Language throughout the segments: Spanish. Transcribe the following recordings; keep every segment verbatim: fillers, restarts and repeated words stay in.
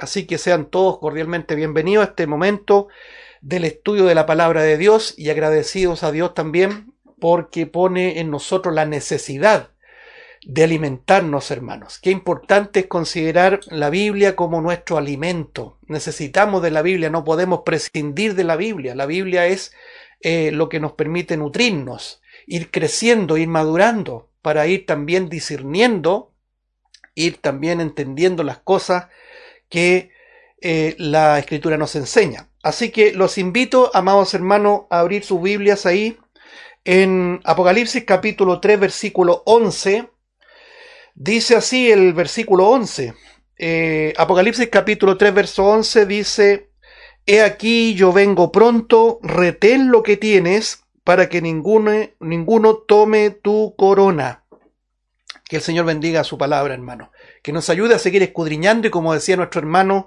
Así que sean todos cordialmente bienvenidos a este momento del estudio de la palabra de Dios y agradecidos a Dios también porque pone en nosotros la necesidad de alimentarnos, hermanos. Qué importante es considerar la Biblia como nuestro alimento. Necesitamos de la Biblia, no podemos prescindir de la Biblia. La Biblia es eh, lo que nos permite nutrirnos, ir creciendo, ir madurando, para ir también discerniendo, ir también entendiendo las cosas que eh, la Escritura nos enseña. Así que los invito, amados hermanos, a abrir sus Biblias ahí en Apocalipsis capítulo tres, versículo once. Dice así el versículo once. Eh, Apocalipsis capítulo tres, verso once dice: He aquí yo vengo pronto, retén lo que tienes, para que ninguno, ninguno tome tu corona. Que el Señor bendiga su palabra, hermano. Que nos ayude a seguir escudriñando y, como decía nuestro hermano,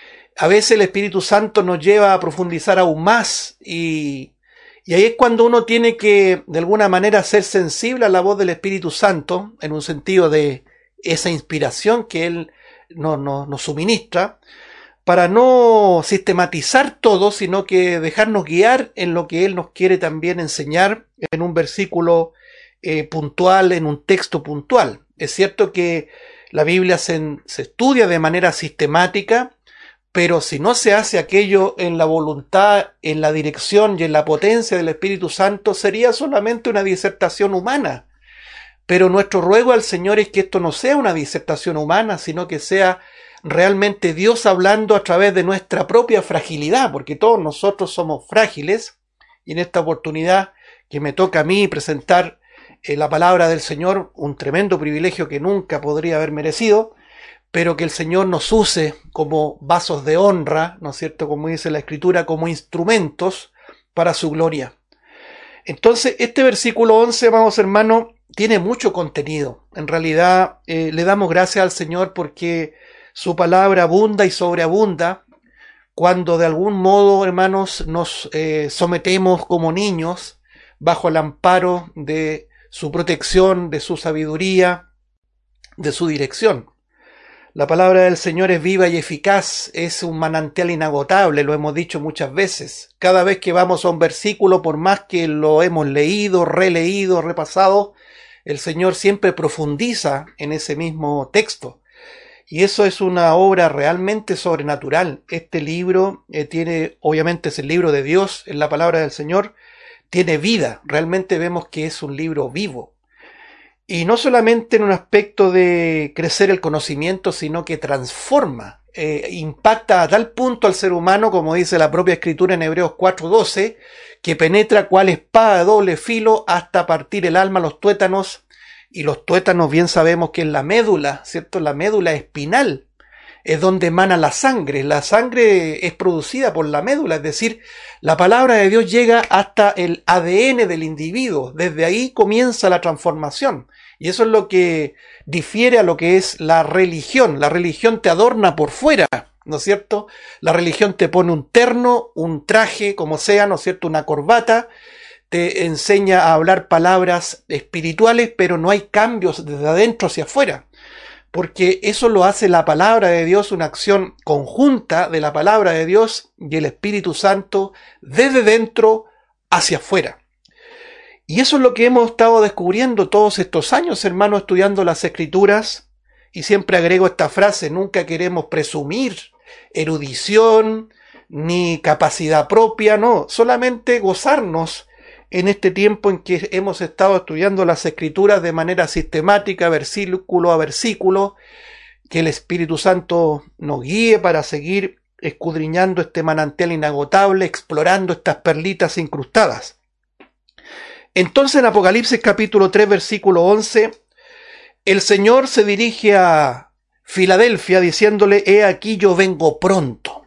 a veces el Espíritu Santo nos lleva a profundizar aún más y, y ahí es cuando uno tiene que de alguna manera ser sensible a la voz del Espíritu Santo en un sentido de esa inspiración que Él nos, nos, nos suministra, para no sistematizar todo, sino que dejarnos guiar en lo que Él nos quiere también enseñar en un versículo eh, puntual, en un texto puntual. Es cierto que la Biblia se, se estudia de manera sistemática, pero si no se hace aquello en la voluntad, en la dirección y en la potencia del Espíritu Santo, sería solamente una disertación humana. Pero nuestro ruego al Señor es que esto no sea una disertación humana, sino que sea realmente Dios hablando a través de nuestra propia fragilidad, porque todos nosotros somos frágiles, y en esta oportunidad que me toca a mí presentar eh, la palabra del Señor, un tremendo privilegio que nunca podría haber merecido, pero que el Señor nos use como vasos de honra, ¿no es cierto?, como dice la Escritura, como instrumentos para su gloria. Entonces, este versículo once, amados hermanos, tiene mucho contenido. En realidad, eh, le damos gracias al Señor porque su palabra abunda y sobreabunda cuando de algún modo, hermanos, nos eh, sometemos como niños bajo el amparo de su protección, de su sabiduría, de su dirección. La palabra del Señor es viva y eficaz, es un manantial inagotable, lo hemos dicho muchas veces. Cada vez que vamos a un versículo, por más que lo hemos leído, releído, repasado, el Señor siempre profundiza en ese mismo texto. Y eso es una obra realmente sobrenatural. Este libro eh, tiene, obviamente es el libro de Dios, es la palabra del Señor, tiene vida. Realmente vemos que es un libro vivo. Y no solamente en un aspecto de crecer el conocimiento, sino que transforma, eh, impacta a tal punto al ser humano, como dice la propia Escritura en Hebreos cuatro doce, que penetra cual espada de doble filo hasta partir el alma, los tuétanos, y los tuétanos bien sabemos que es la médula, ¿cierto? La médula espinal es donde emana la sangre. La sangre es producida por la médula, es decir, la palabra de Dios llega hasta el A D N del individuo. Desde ahí comienza la transformación. Y eso es lo que difiere a lo que es la religión. La religión te adorna por fuera, ¿no es cierto? La religión te pone un terno, un traje, como sea, ¿no es cierto? Una corbata. Te enseña a hablar palabras espirituales, pero no hay cambios desde adentro hacia afuera. Porque eso lo hace la palabra de Dios, una acción conjunta de la palabra de Dios y el Espíritu Santo desde dentro hacia afuera. Y eso es lo que hemos estado descubriendo todos estos años, hermanos, estudiando las Escrituras. Y siempre agrego esta frase: nunca queremos presumir erudición ni capacidad propia, no, solamente gozarnos en este tiempo en que hemos estado estudiando las Escrituras de manera sistemática, versículo a versículo, que el Espíritu Santo nos guíe para seguir escudriñando este manantial inagotable, explorando estas perlitas incrustadas. Entonces en Apocalipsis capítulo tres, versículo once, el Señor se dirige a Filadelfia diciéndole: he aquí yo vengo pronto.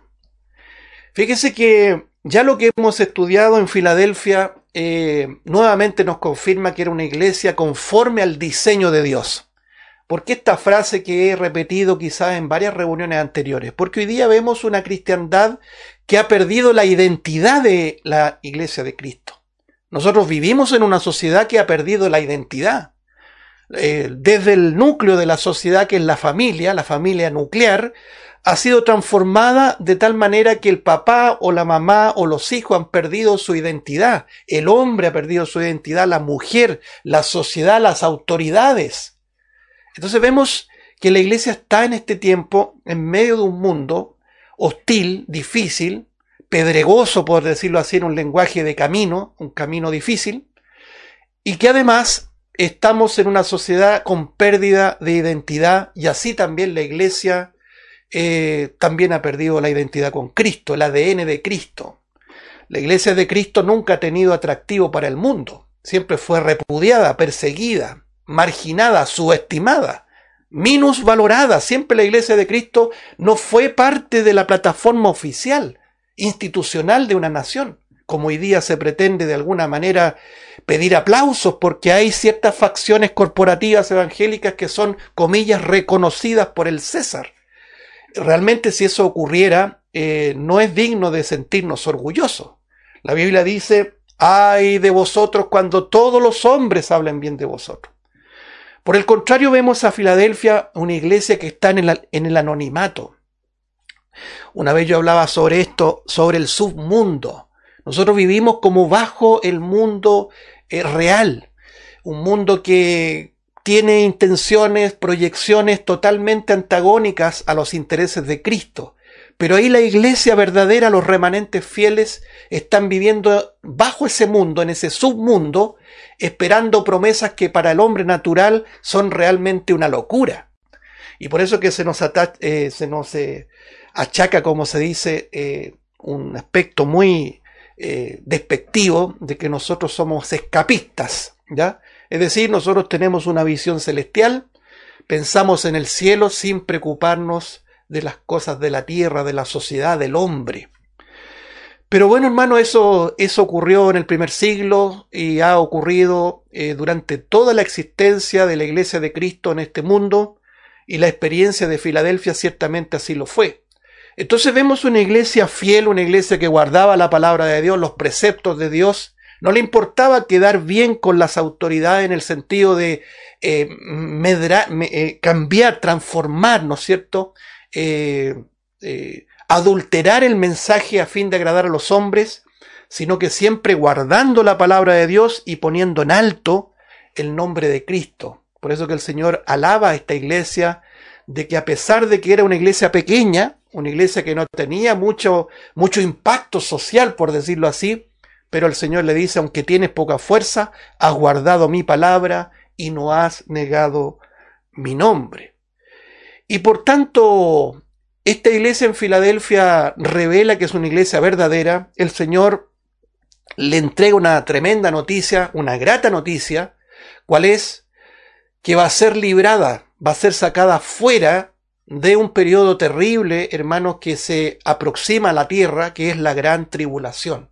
Fíjese que ya lo que hemos estudiado en Filadelfia eh, nuevamente nos confirma que era una iglesia conforme al diseño de Dios. ¿Por qué esta frase que he repetido quizás en varias reuniones anteriores? Porque hoy día vemos una cristiandad que ha perdido la identidad de la iglesia de Cristo. Nosotros vivimos en una sociedad que ha perdido la identidad. Eh, desde el núcleo de la sociedad, que es la familia, la familia nuclear, ha sido transformada de tal manera que el papá o la mamá o los hijos han perdido su identidad. El hombre ha perdido su identidad, la mujer, la sociedad, las autoridades. Entonces vemos que la iglesia está en este tiempo en medio de un mundo hostil, difícil, pedregoso, por decirlo así, en un lenguaje de camino, un camino difícil, y que además estamos en una sociedad con pérdida de identidad, y así también la iglesia eh, también ha perdido la identidad con Cristo, el A D N de Cristo. La iglesia de Cristo nunca ha tenido atractivo para el mundo, siempre fue repudiada, perseguida, marginada, subestimada, minusvalorada. Siempre la iglesia de Cristo no fue parte de la plataforma oficial, institucional de una nación, como hoy día se pretende de alguna manera pedir aplausos porque hay ciertas facciones corporativas evangélicas que son, comillas, reconocidas por el César. Realmente, si eso ocurriera, eh, no es digno de sentirnos orgullosos. La Biblia dice: ay de vosotros cuando todos los hombres hablen bien de vosotros. Por el contrario, vemos a Filadelfia, una iglesia que está en el, en el anonimato. Una vez yo hablaba sobre esto, sobre el submundo. Nosotros vivimos como bajo el mundo eh, real, un mundo que tiene intenciones, proyecciones totalmente antagónicas a los intereses de Cristo. Pero ahí la iglesia verdadera, los remanentes fieles, están viviendo bajo ese mundo, en ese submundo, esperando promesas que para el hombre natural son realmente una locura. Y por eso que se nos, ata- eh, se nos eh, achaca, como se dice, eh, un aspecto muy eh, despectivo de que nosotros somos escapistas, ¿ya? Es decir, nosotros tenemos una visión celestial, pensamos en el cielo sin preocuparnos de las cosas de la tierra, de la sociedad, del hombre. Pero bueno, hermano, eso, eso ocurrió en el primer siglo y ha ocurrido eh, durante toda la existencia de la Iglesia de Cristo en este mundo, y la experiencia de Filadelfia ciertamente así lo fue. Entonces vemos una iglesia fiel, una iglesia que guardaba la palabra de Dios, los preceptos de Dios. No le importaba quedar bien con las autoridades en el sentido de eh, medra, me, eh, cambiar, transformar, ¿no es cierto? Eh, eh, adulterar el mensaje a fin de agradar a los hombres, sino que siempre guardando la palabra de Dios y poniendo en alto el nombre de Cristo. Por eso que el Señor alaba a esta iglesia, de que a pesar de que era una iglesia pequeña, una iglesia que no tenía mucho, mucho impacto social, por decirlo así, pero el Señor le dice: aunque tienes poca fuerza, has guardado mi palabra y no has negado mi nombre. Y por tanto, esta iglesia en Filadelfia revela que es una iglesia verdadera. El Señor le entrega una tremenda noticia, una grata noticia. ¿Cuál es? Que va a ser librada, va a ser sacada fuera de un periodo terrible, hermanos, que se aproxima a la tierra, que es la gran tribulación.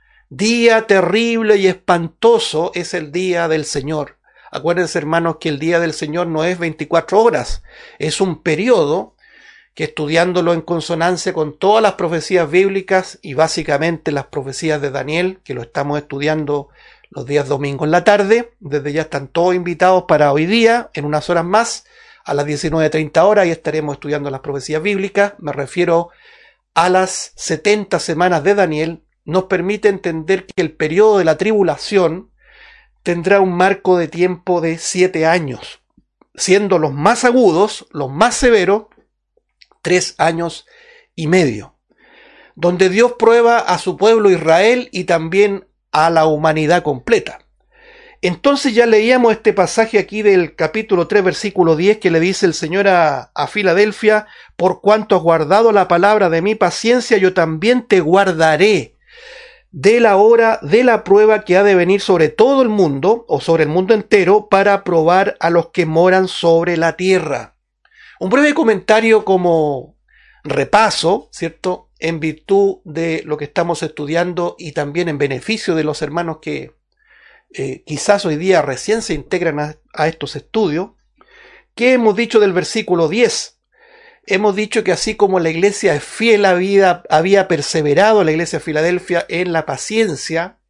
Día terrible y espantoso es el día del Señor. Acuérdense, hermanos, que el día del Señor no es veinticuatro horas, es un periodo que, estudiándolo en consonancia con todas las profecías bíblicas y básicamente las profecías de Daniel, que lo estamos estudiando los días domingos en la tarde, desde ya están todos invitados para hoy día, en unas horas más, a las diecinueve treinta horas, y estaremos estudiando las profecías bíblicas. Me refiero a las setenta semanas de Daniel. Nos permite entender que el periodo de la tribulación tendrá un marco de tiempo de siete años, siendo los más agudos, los más severos, tres años y medio, donde Dios prueba a su pueblo Israel y también a la humanidad completa. Entonces ya leíamos este pasaje aquí del capítulo tres, versículo diez, que le dice el Señor a, a Filadelfia: por cuanto has guardado la palabra de mi paciencia, yo también te guardaré de la hora de la prueba que ha de venir sobre todo el mundo, o sobre el mundo entero, para probar a los que moran sobre la tierra. Un breve comentario como repaso, ¿cierto?, en virtud de lo que estamos estudiando y también en beneficio de los hermanos que Eh, quizás hoy día recién se integran a, a estos estudios. ¿Qué hemos dicho del versículo diez? Hemos dicho que así como la iglesia fiel había, había perseverado, la iglesia de Filadelfia, en la paciencia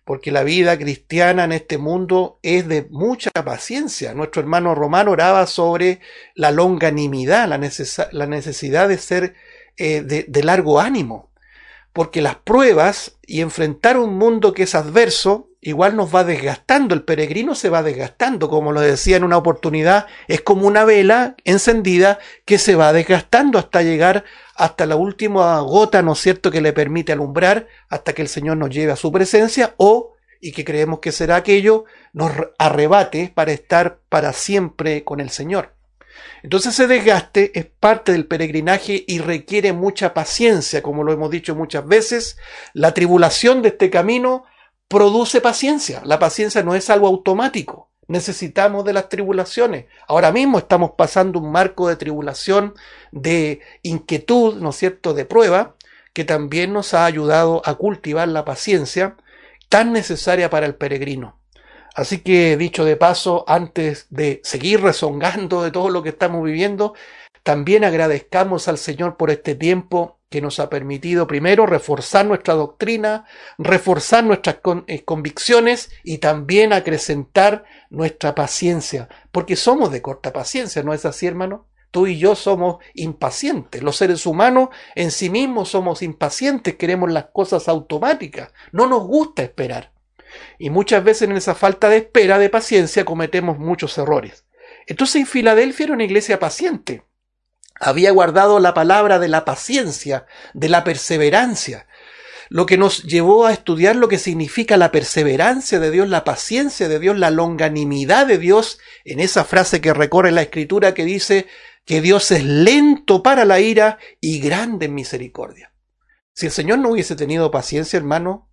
porque la vida cristiana en este mundo es de mucha paciencia. Nuestro hermano Romano oraba sobre la longanimidad, la, neces la necesidad de ser eh, de, de largo ánimo, porque las pruebas y enfrentar un mundo que es adverso igual nos va desgastando. El peregrino se va desgastando, como lo decía en una oportunidad, es como una vela encendida que se va desgastando hasta llegar hasta la última gota, ¿no es cierto?, que le permite alumbrar hasta que el Señor nos lleve a su presencia, o, y que creemos que será aquello, nos arrebate para estar para siempre con el Señor. Entonces ese desgaste es parte del peregrinaje y requiere mucha paciencia, como lo hemos dicho muchas veces. La tribulación de este camino produce paciencia. La paciencia no es algo automático. Necesitamos de las tribulaciones. Ahora mismo estamos pasando un marco de tribulación, de inquietud, ¿no es cierto?, de prueba, que también nos ha ayudado a cultivar la paciencia tan necesaria para el peregrino. Así que, dicho de paso, antes de seguir rezongando de todo lo que estamos viviendo, también agradezcamos al Señor por este tiempo que nos ha permitido, primero, reforzar nuestra doctrina, reforzar nuestras con, eh, convicciones y también acrecentar nuestra paciencia, porque somos de corta paciencia, ¿no es así, hermano? Tú y yo somos impacientes. Los seres humanos en sí mismos somos impacientes, queremos las cosas automáticas, no nos gusta esperar. Y muchas veces en esa falta de espera, de paciencia, cometemos muchos errores. Entonces en Filadelfia era una iglesia paciente. Había guardado la palabra de la paciencia, de la perseverancia, lo que nos llevó a estudiar lo que significa la perseverancia de Dios, la paciencia de Dios, la longanimidad de Dios, en esa frase que recorre la Escritura que dice que Dios es lento para la ira y grande en misericordia. Si el Señor no hubiese tenido paciencia, hermano,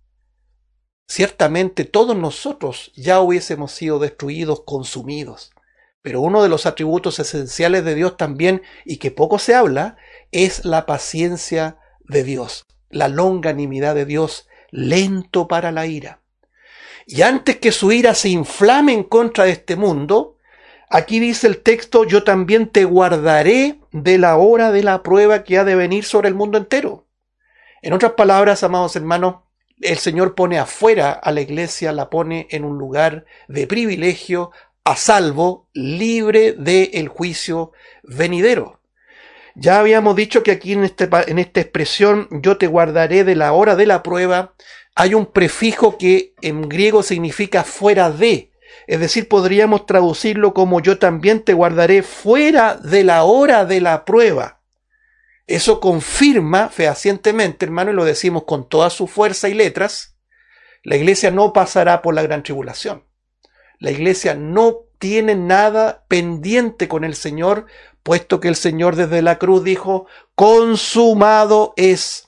ciertamente todos nosotros ya hubiésemos sido destruidos, consumidos. Pero uno de los atributos esenciales de Dios también, y que poco se habla, es la paciencia de Dios, la longanimidad de Dios, lento para la ira. Y antes que su ira se inflame en contra de este mundo, aquí dice el texto, yo también te guardaré de la hora de la prueba que ha de venir sobre el mundo entero. En otras palabras, amados hermanos, el Señor pone afuera a la iglesia, la pone en un lugar de privilegio, a salvo, libre del juicio venidero. Ya habíamos dicho que aquí en, este, en esta expresión, yo te guardaré de la hora de la prueba, hay un prefijo que en griego significa fuera de, es decir, podríamos traducirlo como yo también te guardaré fuera de la hora de la prueba. Eso confirma fehacientemente, hermano, y lo decimos con toda su fuerza y letras, la iglesia no pasará por la gran tribulación. La iglesia no tiene nada pendiente con el Señor, puesto que el Señor desde la cruz dijo, consumado es.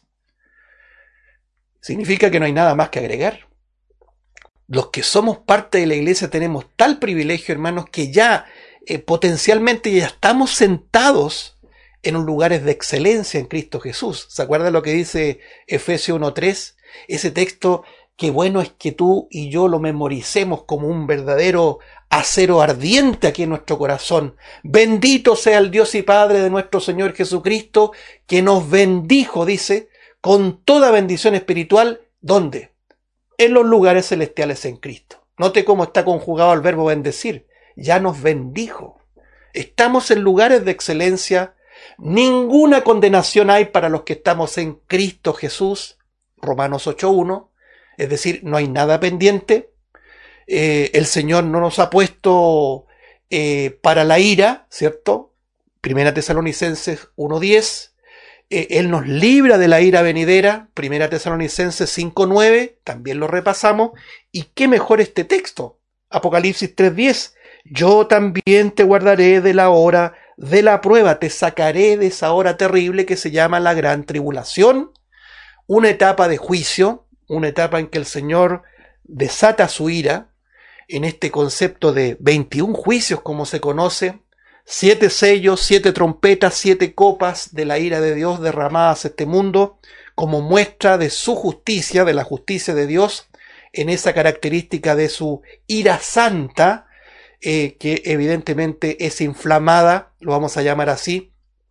Significa que no hay nada más que agregar. Los que somos parte de la iglesia tenemos tal privilegio, hermanos, que ya eh, potencialmente ya estamos sentados en lugares de excelencia en Cristo Jesús. ¿Se acuerdan lo que dice Efesios uno tres? Ese texto, qué bueno es que tú y yo lo memoricemos como un verdadero acero ardiente aquí en nuestro corazón. Bendito sea el Dios y Padre de nuestro Señor Jesucristo, que nos bendijo, dice, con toda bendición espiritual. ¿Dónde? En los lugares celestiales en Cristo. Note cómo está conjugado el verbo bendecir. Ya nos bendijo. Estamos en lugares de excelencia. Ninguna condenación hay para los que estamos en Cristo Jesús. Romanos ocho uno. Es decir, no hay nada pendiente. Eh, el Señor no nos ha puesto eh, para la ira, ¿cierto? Primera Tesalonicenses uno diez. Eh, Él nos libra de la ira venidera. Primera Tesalonicenses cinco nueve. También lo repasamos. Y qué mejor este texto. Apocalipsis tres diez. Yo también te guardaré de la hora de la prueba. Te sacaré de esa hora terrible que se llama la gran tribulación. Una etapa de juicio. Una etapa en que el Señor desata su ira en este concepto de veintiún juicios, como se conoce, siete sellos, siete trompetas, siete copas de la ira de Dios derramadas a este mundo, como muestra de su justicia, de la justicia de Dios, en esa característica de su ira santa, eh, que evidentemente es inflamada, lo vamos a llamar así,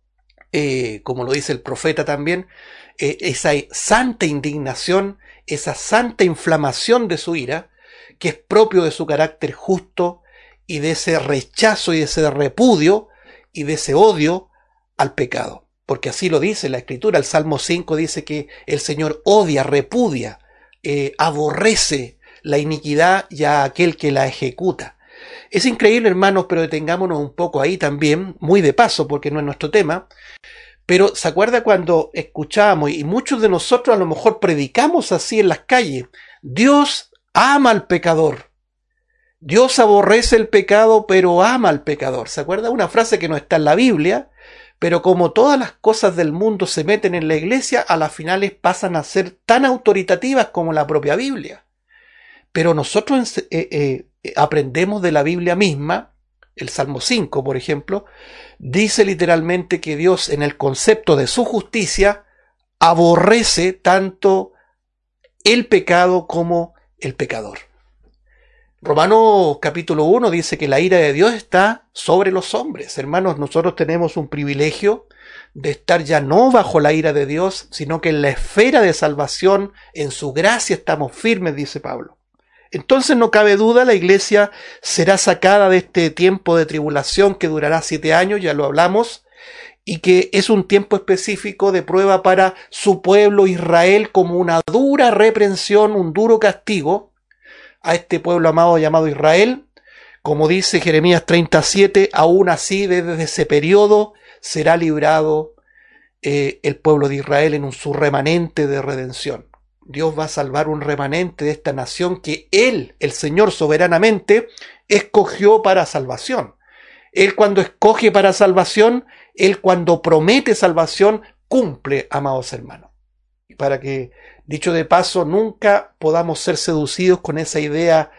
eh, como lo dice el profeta también, eh, esa santa indignación, esa santa inflamación de su ira, que es propio de su carácter justo y de ese rechazo y de ese repudio y de ese odio al pecado. Porque así lo dice la Escritura. El Salmo cinco dice que el Señor odia, repudia, eh, aborrece la iniquidad y a aquel que la ejecuta. Es increíble, hermanos, pero detengámonos un poco ahí también, muy de paso porque no es nuestro tema. Pero ¿se acuerda cuando escuchábamos, y muchos de nosotros a lo mejor predicamos así en las calles? Dios ama al pecador. Dios aborrece el pecado, pero ama al pecador. ¿Se acuerda? Una frase que no está en la Biblia, pero como todas las cosas del mundo se meten en la iglesia, a las finales pasan a ser tan autoritativas como la propia Biblia. Pero nosotros eh, eh, aprendemos de la Biblia misma. El Salmo cinco, por ejemplo, dice literalmente que Dios, en el concepto de su justicia, aborrece tanto el pecado como el pecador. Romanos capítulo uno dice que la ira de Dios está sobre los hombres. Hermanos, nosotros tenemos un privilegio de estar ya no bajo la ira de Dios, sino que en la esfera de salvación, en su gracia estamos firmes, dice Pablo. Entonces no cabe duda, la iglesia será sacada de este tiempo de tribulación que durará siete años, ya lo hablamos, y que es un tiempo específico de prueba para su pueblo Israel como una dura reprensión, un duro castigo a este pueblo amado llamado Israel. Como dice Jeremías treinta y siete, aún así desde ese periodo será librado eh, el pueblo de Israel en un su remanente de redención. Dios va a salvar un remanente de esta nación que Él, el Señor, soberanamente escogió para salvación. Él cuando escoge para salvación, Él cuando promete salvación, cumple, amados hermanos. Y para que, dicho de paso, nunca podamos ser seducidos con esa idea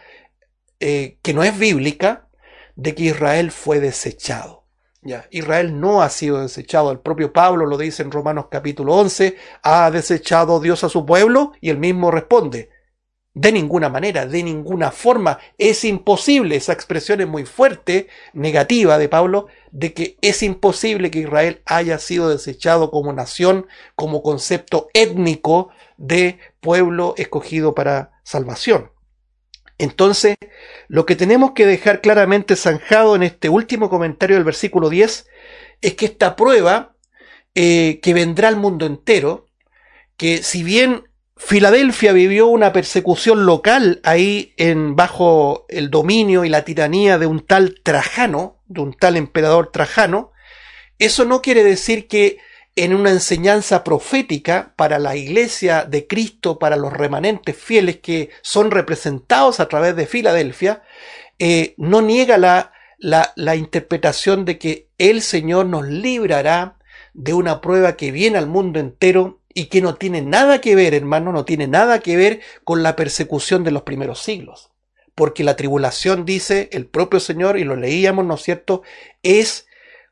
eh, que no es bíblica, de que Israel fue desechado. Ya, Israel no ha sido desechado. El propio Pablo lo dice en Romanos capítulo once, ¿ha desechado Dios a su pueblo? Y él mismo responde, de ninguna manera, de ninguna forma, es imposible. Esa expresión es muy fuerte, negativa de Pablo, de que es imposible que Israel haya sido desechado como nación, como concepto étnico de pueblo escogido para salvación. Entonces, lo que tenemos que dejar claramente zanjado en este último comentario del versículo diez es que esta prueba eh, que vendrá al mundo entero, que si bien Filadelfia vivió una persecución local ahí en bajo el dominio y la tiranía de un tal Trajano, de un tal emperador Trajano, eso no quiere decir que en una enseñanza profética para la iglesia de Cristo, para los remanentes fieles que son representados a través de Filadelfia, eh, no niega la, la, la interpretación de que el Señor nos librará de una prueba que viene al mundo entero y que no tiene nada que ver, hermano, no tiene nada que ver con la persecución de los primeros siglos. Porque la tribulación, dice el propio Señor, y lo leíamos, ¿no es cierto?, es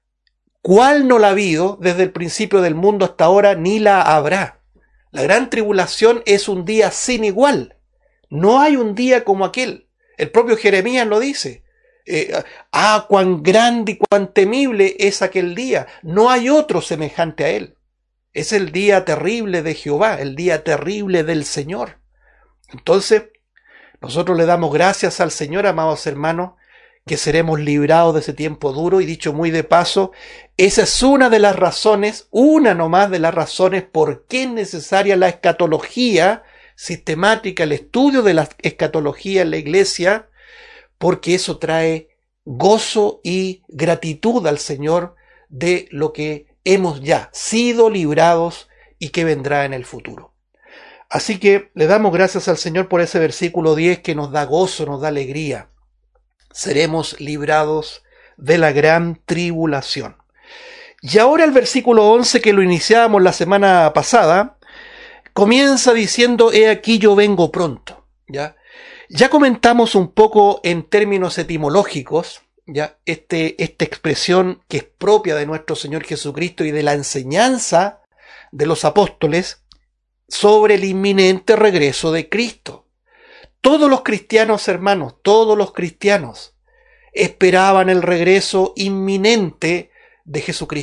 cuál no la ha habido desde el principio del mundo hasta ahora, ni la habrá. La gran tribulación es un día sin igual. No hay un día como aquel. El propio Jeremías lo dice. Eh, ah, cuán grande y cuán temible es aquel día. No hay otro semejante a él. Es el día terrible de Jehová, el día terrible del Señor. Entonces, nosotros le damos gracias al Señor, amados hermanos, que seremos librados de ese tiempo duro, y dicho muy de paso, esa es una de las razones, una nomás de las razones por qué es necesaria la escatología sistemática, el estudio de la escatología en la iglesia, porque eso trae gozo y gratitud al Señor de lo que hemos ya sido librados y que vendrá en el futuro. Así que le damos gracias al Señor por ese versículo diez que nos da gozo, nos da alegría. Seremos librados de la gran tribulación. Y ahora el versículo once, que lo iniciábamos la semana pasada, comienza diciendo, he aquí yo vengo pronto. ¿Ya? Ya comentamos un poco en términos etimológicos, ¿ya? Este, esta expresión que es propia de nuestro Señor Jesucristo y de la enseñanza de los apóstoles sobre el inminente regreso de Cristo. Todos los cristianos, hermanos, todos los cristianos esperaban el regreso inminente de Jesucristo.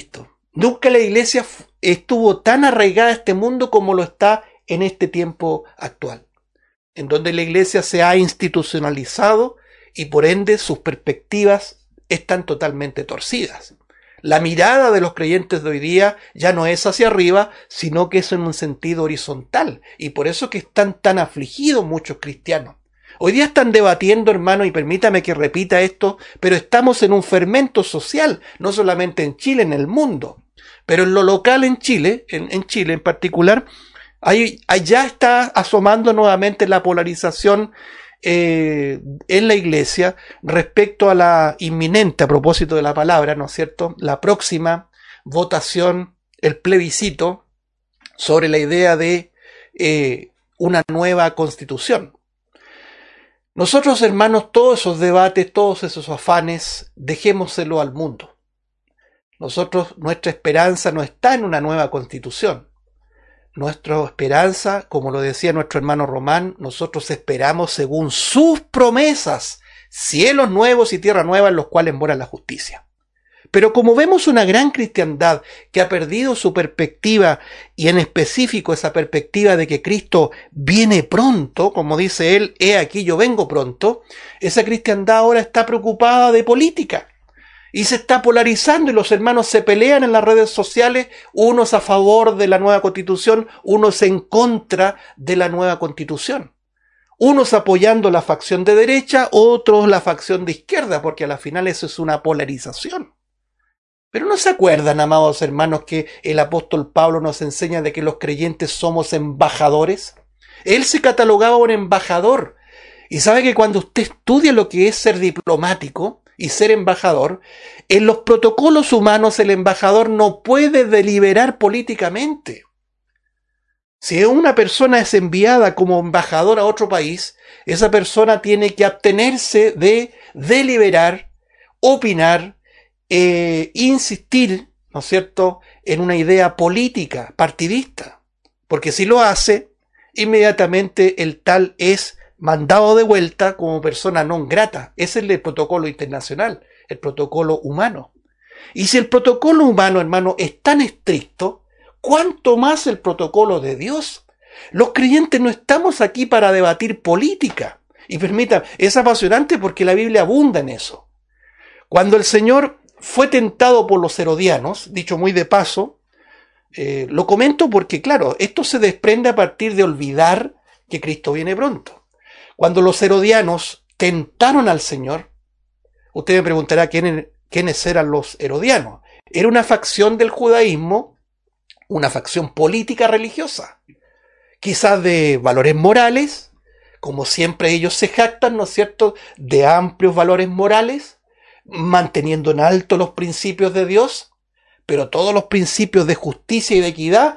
Nunca la iglesia estuvo tan arraigada a este mundo como lo está en este tiempo actual, en donde la iglesia se ha institucionalizado y por ende sus perspectivas están totalmente torcidas. La mirada de los creyentes de hoy día ya no es hacia arriba, sino que es en un sentido horizontal, y por eso que están tan afligidos muchos cristianos. Hoy día están debatiendo, hermano, y permítame que repita esto, pero estamos en un fermento social, no solamente en Chile, en el mundo, pero en lo local en Chile, en, en Chile en particular, ahí, allá está asomando nuevamente la polarización eh, en la iglesia respecto a la inminente, a propósito de la palabra, ¿no es cierto?, la próxima votación, el plebiscito sobre la idea de eh, una nueva constitución. Nosotros, hermanos, todos esos debates, todos esos afanes, dejémoselo al mundo. Nosotros, nuestra esperanza no está en una nueva constitución. Nuestra esperanza, como lo decía nuestro hermano Román, nosotros esperamos según sus promesas, cielos nuevos y tierra nueva en los cuales mora la justicia. Pero como vemos una gran cristiandad que ha perdido su perspectiva, y en específico esa perspectiva de que Cristo viene pronto, como dice él, he aquí yo vengo pronto, esa cristiandad ahora está preocupada de política y se está polarizando, y los hermanos se pelean en las redes sociales, unos a favor de la nueva constitución, unos en contra de la nueva constitución. Unos apoyando la facción de derecha, otros la facción de izquierda, porque a la final eso es una polarización. Pero ¿no se acuerdan, amados hermanos, que el apóstol Pablo nos enseña de que los creyentes somos embajadores? Él se catalogaba un embajador. Y sabe que cuando usted estudia lo que es ser diplomático y ser embajador, en los protocolos humanos el embajador no puede deliberar políticamente. Si una persona es enviada como embajador a otro país, esa persona tiene que abstenerse de deliberar, opinar, Eh, insistir, ¿no es cierto?, en una idea política, partidista, porque si lo hace, inmediatamente el tal es mandado de vuelta como persona non grata. Ese es el protocolo internacional, el protocolo humano. Y si el protocolo humano, hermano, es tan estricto, ¿cuánto más el protocolo de Dios? Los creyentes no estamos aquí para debatir política. Y permítanme, es apasionante porque la Biblia abunda en eso. Cuando el Señor fue tentado por los herodianos, dicho muy de paso, eh, lo comento porque, claro, esto se desprende a partir de olvidar que Cristo viene pronto. Cuando los herodianos tentaron al Señor, usted me preguntará quién, quiénes eran los herodianos. Era una facción del judaísmo, una facción política religiosa, quizás de valores morales, como siempre ellos se jactan, ¿no es cierto?, de amplios valores morales, manteniendo en alto los principios de Dios, pero todos los principios de justicia y de equidad,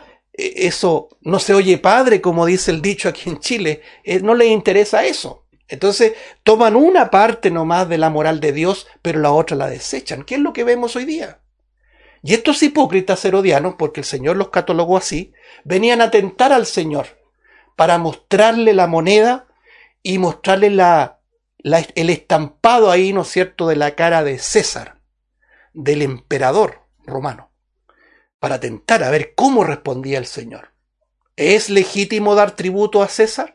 eso no se oye padre, como dice el dicho aquí en Chile, no les interesa eso. Entonces toman una parte nomás de la moral de Dios, pero la otra la desechan, que es lo que vemos hoy día. Y estos hipócritas herodianos, porque el Señor los catalogó así, venían a tentar al Señor para mostrarle la moneda y mostrarle la La, el estampado ahí, ¿no es cierto?, de la cara de César, del emperador romano, para tentar a ver cómo respondía el Señor. ¿Es legítimo dar tributo a César?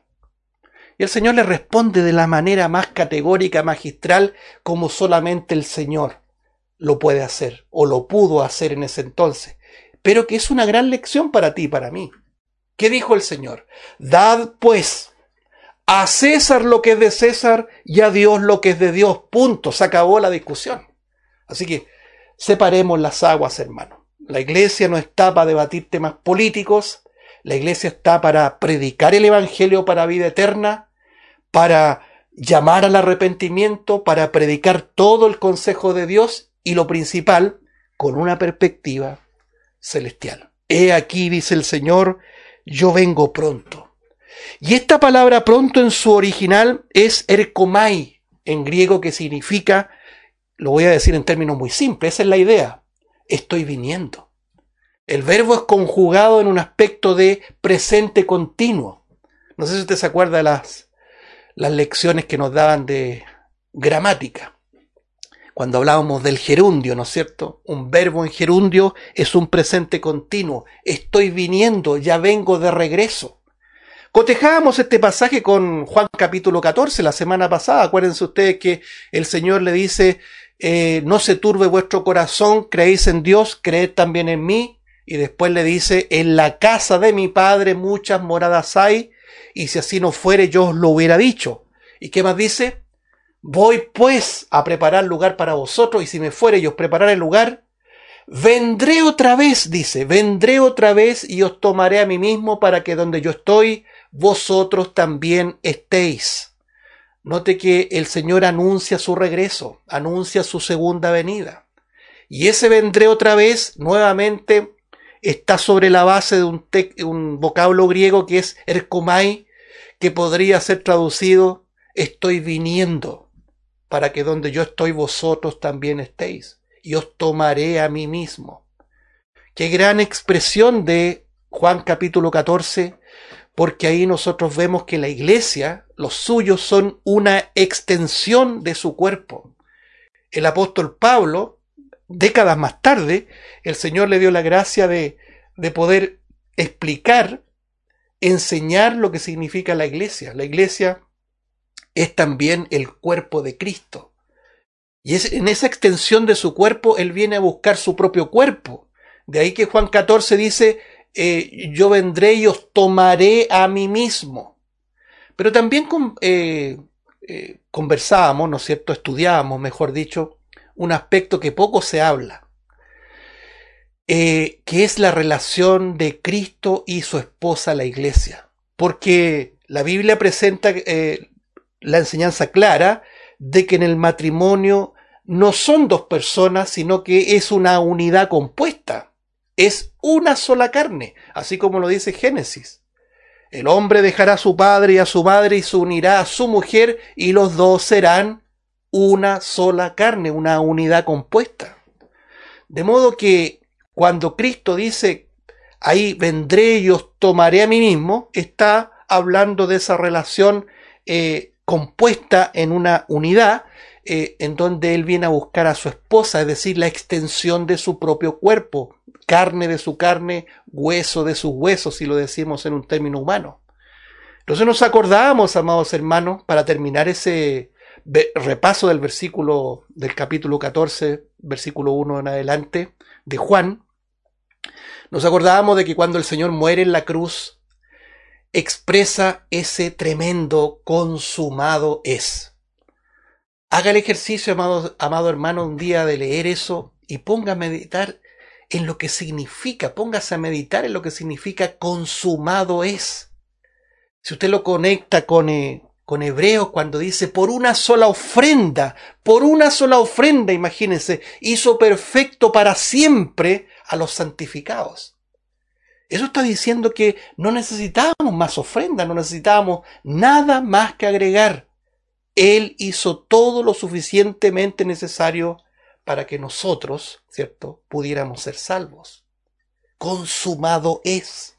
Y el Señor le responde de la manera más categórica, magistral, como solamente el Señor lo puede hacer, o lo pudo hacer en ese entonces, pero que es una gran lección para ti y para mí. ¿Qué dijo el Señor? Dad, pues, a César lo que es de César y a Dios lo que es de Dios. Punto. Se acabó la discusión. Así que separemos las aguas, hermano. La iglesia no está para debatir temas políticos. La iglesia está para predicar el evangelio para vida eterna, para llamar al arrepentimiento, para predicar todo el consejo de Dios y lo principal, con una perspectiva celestial. He aquí, dice el Señor, yo vengo pronto. Y esta palabra pronto en su original es erkomai, en griego, que significa, lo voy a decir en términos muy simples, esa es la idea, estoy viniendo. El verbo es conjugado en un aspecto de presente continuo. No sé si usted se acuerda de las, las lecciones que nos daban de gramática. cuando hablábamos del gerundio, ¿no es cierto? Un verbo en gerundio es un presente continuo. Estoy viniendo, ya vengo de regreso. Cotejábamos este pasaje con Juan capítulo catorce la semana pasada. Acuérdense ustedes que el Señor le dice, eh, no se turbe vuestro corazón, creéis en Dios, creed también en mí. Y después le dice, en la casa de mi Padre muchas moradas hay, y si así no fuere yo os lo hubiera dicho. ¿Y qué más dice? Voy pues a preparar lugar para vosotros, y si me fuere y os prepararé el lugar, vendré otra vez, dice, vendré otra vez y os tomaré a mí mismo para que donde yo estoy, vosotros también estéis. Note que el Señor anuncia su regreso, anuncia su segunda venida. Y ese vendré otra vez, nuevamente, está sobre la base de un, te- un vocablo griego que es erkomai, que podría ser traducido, estoy viniendo, para que donde yo estoy vosotros también estéis, y os tomaré a mí mismo. Qué gran expresión de Juan capítulo catorce, porque ahí nosotros vemos que la iglesia, los suyos son una extensión de su cuerpo. El apóstol Pablo, décadas más tarde, el Señor le dio la gracia de, de poder explicar, enseñar lo que significa la iglesia. La iglesia es también el cuerpo de Cristo. Y es, en esa extensión de su cuerpo, Él viene a buscar su propio cuerpo. De ahí que Juan catorce dice, eh, yo vendré y os tomaré a mí mismo. Pero también con, eh, eh, conversábamos, ¿no es cierto?, estudiábamos, mejor dicho, un aspecto que poco se habla, eh, que es la relación de Cristo y su esposa, la iglesia. Porque la Biblia presenta eh, la enseñanza clara de que en el matrimonio no son dos personas, sino que es una unidad compuesta. Es una sola carne, así como lo dice Génesis. El hombre dejará a su padre y a su madre y se unirá a su mujer y los dos serán una sola carne, una unidad compuesta. De modo que cuando Cristo dice, ahí vendré y os tomaré a mí mismo, está hablando de esa relación eh, compuesta en una unidad, eh, en donde Él viene a buscar a su esposa, es decir, la extensión de su propio cuerpo, carne de su carne, hueso de sus huesos, si lo decimos en un término humano. Entonces nos acordamos, amados hermanos, para terminar ese repaso del versículo del capítulo catorce, versículo uno en adelante, de Juan, nos acordábamos de que cuando el Señor muere en la cruz, expresa ese tremendo consumado es. Haga el ejercicio, amado, amado hermano, un día de leer eso y ponga a meditar en lo que significa, póngase a meditar en lo que significa consumado es. Si usted lo conecta con, eh, con Hebreos cuando dice por una sola ofrenda, por una sola ofrenda, imagínense, hizo perfecto para siempre a los santificados. Eso está diciendo que no necesitábamos más ofrenda, no necesitábamos nada más que agregar. Él hizo todo lo suficientemente necesario para que nosotros, ¿cierto?, pudiéramos ser salvos. Consumado es.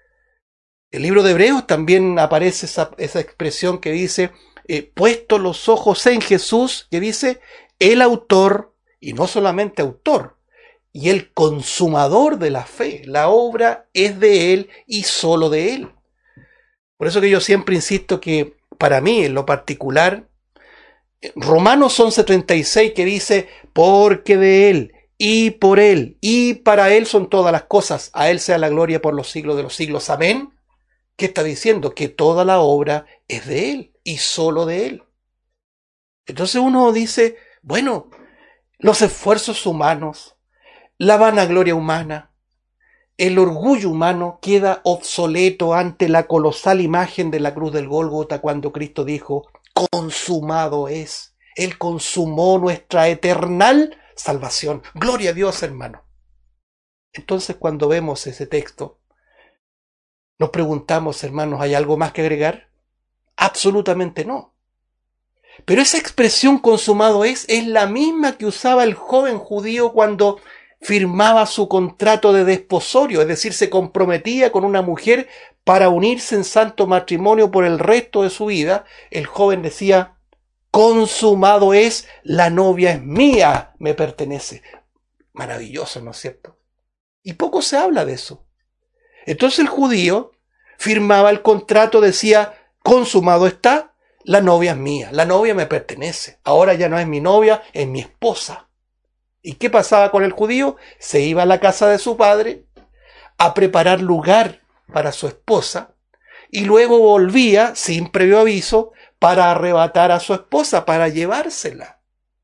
El libro de Hebreos también aparece esa, esa expresión que dice, eh, puesto los ojos en Jesús, que dice, el autor, y no solamente autor, y el consumador de la fe. La obra es de Él y solo de Él. Por eso que yo siempre insisto que para mí, en lo particular, Romanos once treinta y seis que dice, porque de Él, y por Él, y para Él son todas las cosas, a Él sea la gloria por los siglos de los siglos. Amén. ¿Qué está diciendo? Que toda la obra es de Él, y solo de Él. Entonces uno dice, bueno, los esfuerzos humanos, la vanagloria humana, el orgullo humano queda obsoleto ante la colosal imagen de la cruz del Gólgota cuando Cristo dijo, consumado es. Él consumó nuestra eternal salvación. Gloria a Dios, hermano. Entonces, cuando vemos ese texto, nos preguntamos, hermanos, ¿hay algo más que agregar? Absolutamente no. Pero esa expresión consumado es, es la misma que usaba el joven judío cuando firmaba su contrato de desposorio, es decir, se comprometía con una mujer para unirse en santo matrimonio por el resto de su vida. El joven decía, consumado es, la novia es mía, me pertenece. Maravilloso, ¿no es cierto? Y poco se habla de eso. Entonces el judío firmaba el contrato, decía, consumado está, la novia es mía, la novia me pertenece. Ahora ya no es mi novia, es mi esposa. ¿Y qué pasaba con el judío? Se iba a la casa de su padre a preparar lugar para su esposa y luego volvía, sin previo aviso, para arrebatar a su esposa, para llevársela.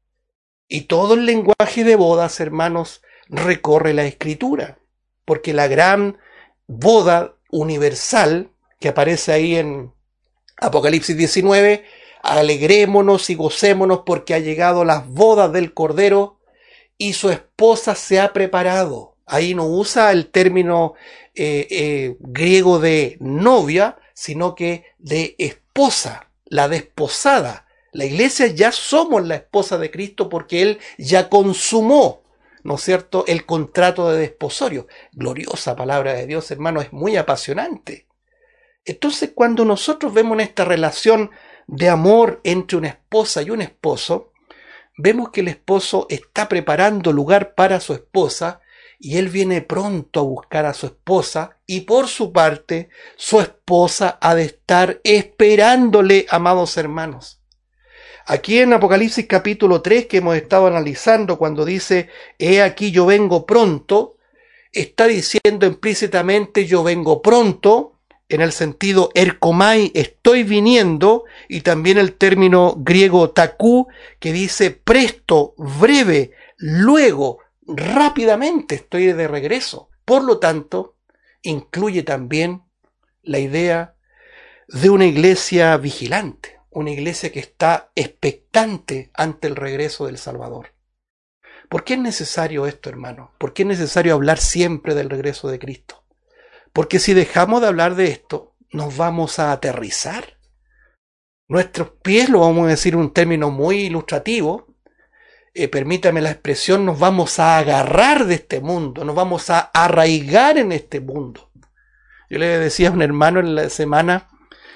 Y todo el lenguaje de bodas, hermanos, recorre la Escritura, porque la gran boda universal que aparece ahí en Apocalipsis diecinueve, alegrémonos y gocémonos porque ha llegado las bodas del Cordero y su esposa se ha preparado. Ahí no usa el término eh, eh, griego de novia, sino que de esposa, la desposada. La iglesia ya somos la esposa de Cristo porque Él ya consumó, ¿no es cierto?, el contrato de desposorio. Gloriosa palabra de Dios, hermano, es muy apasionante. Entonces, cuando nosotros vemos esta relación de amor entre una esposa y un esposo, vemos que el esposo está preparando lugar para su esposa y él viene pronto a buscar a su esposa y por su parte, su esposa ha de estar esperándole, amados hermanos. Aquí en Apocalipsis capítulo tres, que hemos estado analizando, cuando dice, he aquí yo vengo pronto, está diciendo implícitamente yo vengo pronto, en el sentido erkomai, estoy viniendo, y también el término griego takú, que dice presto, breve, luego, rápidamente estoy de regreso. Por lo tanto, incluye también la idea de una iglesia vigilante, una iglesia que está expectante ante el regreso del Salvador. ¿Por qué es necesario esto, hermano? ¿Por qué es necesario hablar siempre del regreso de Cristo? Porque si dejamos de hablar de esto, nos vamos a aterrizar. Nuestros pies, lo vamos a decir un término muy ilustrativo, eh, permítame la expresión, nos vamos a agarrar de este mundo, nos vamos a arraigar en este mundo. Yo le decía a un hermano en la semana,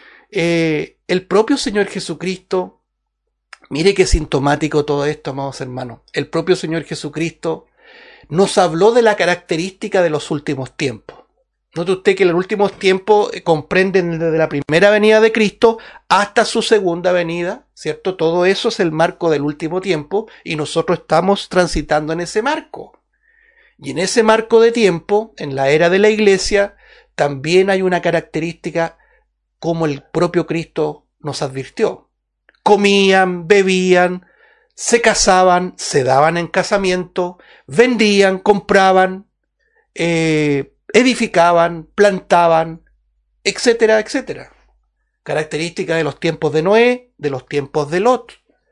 eh, el propio Señor Jesucristo, mire qué sintomático todo esto, amados hermanos, el propio Señor Jesucristo nos habló de la característica de los últimos tiempos. Note usted que en los últimos tiempos comprenden desde la primera venida de Cristo hasta su segunda venida, ¿cierto? Todo eso es el marco del último tiempo y nosotros estamos transitando en ese marco. Y en ese marco de tiempo, en la era de la iglesia, también hay una característica como el propio Cristo nos advirtió. Comían, bebían, se casaban, se daban en casamiento, vendían, compraban, eh, edificaban, plantaban, etcétera, etcétera. Característica de los tiempos de Noé, de los tiempos de Lot.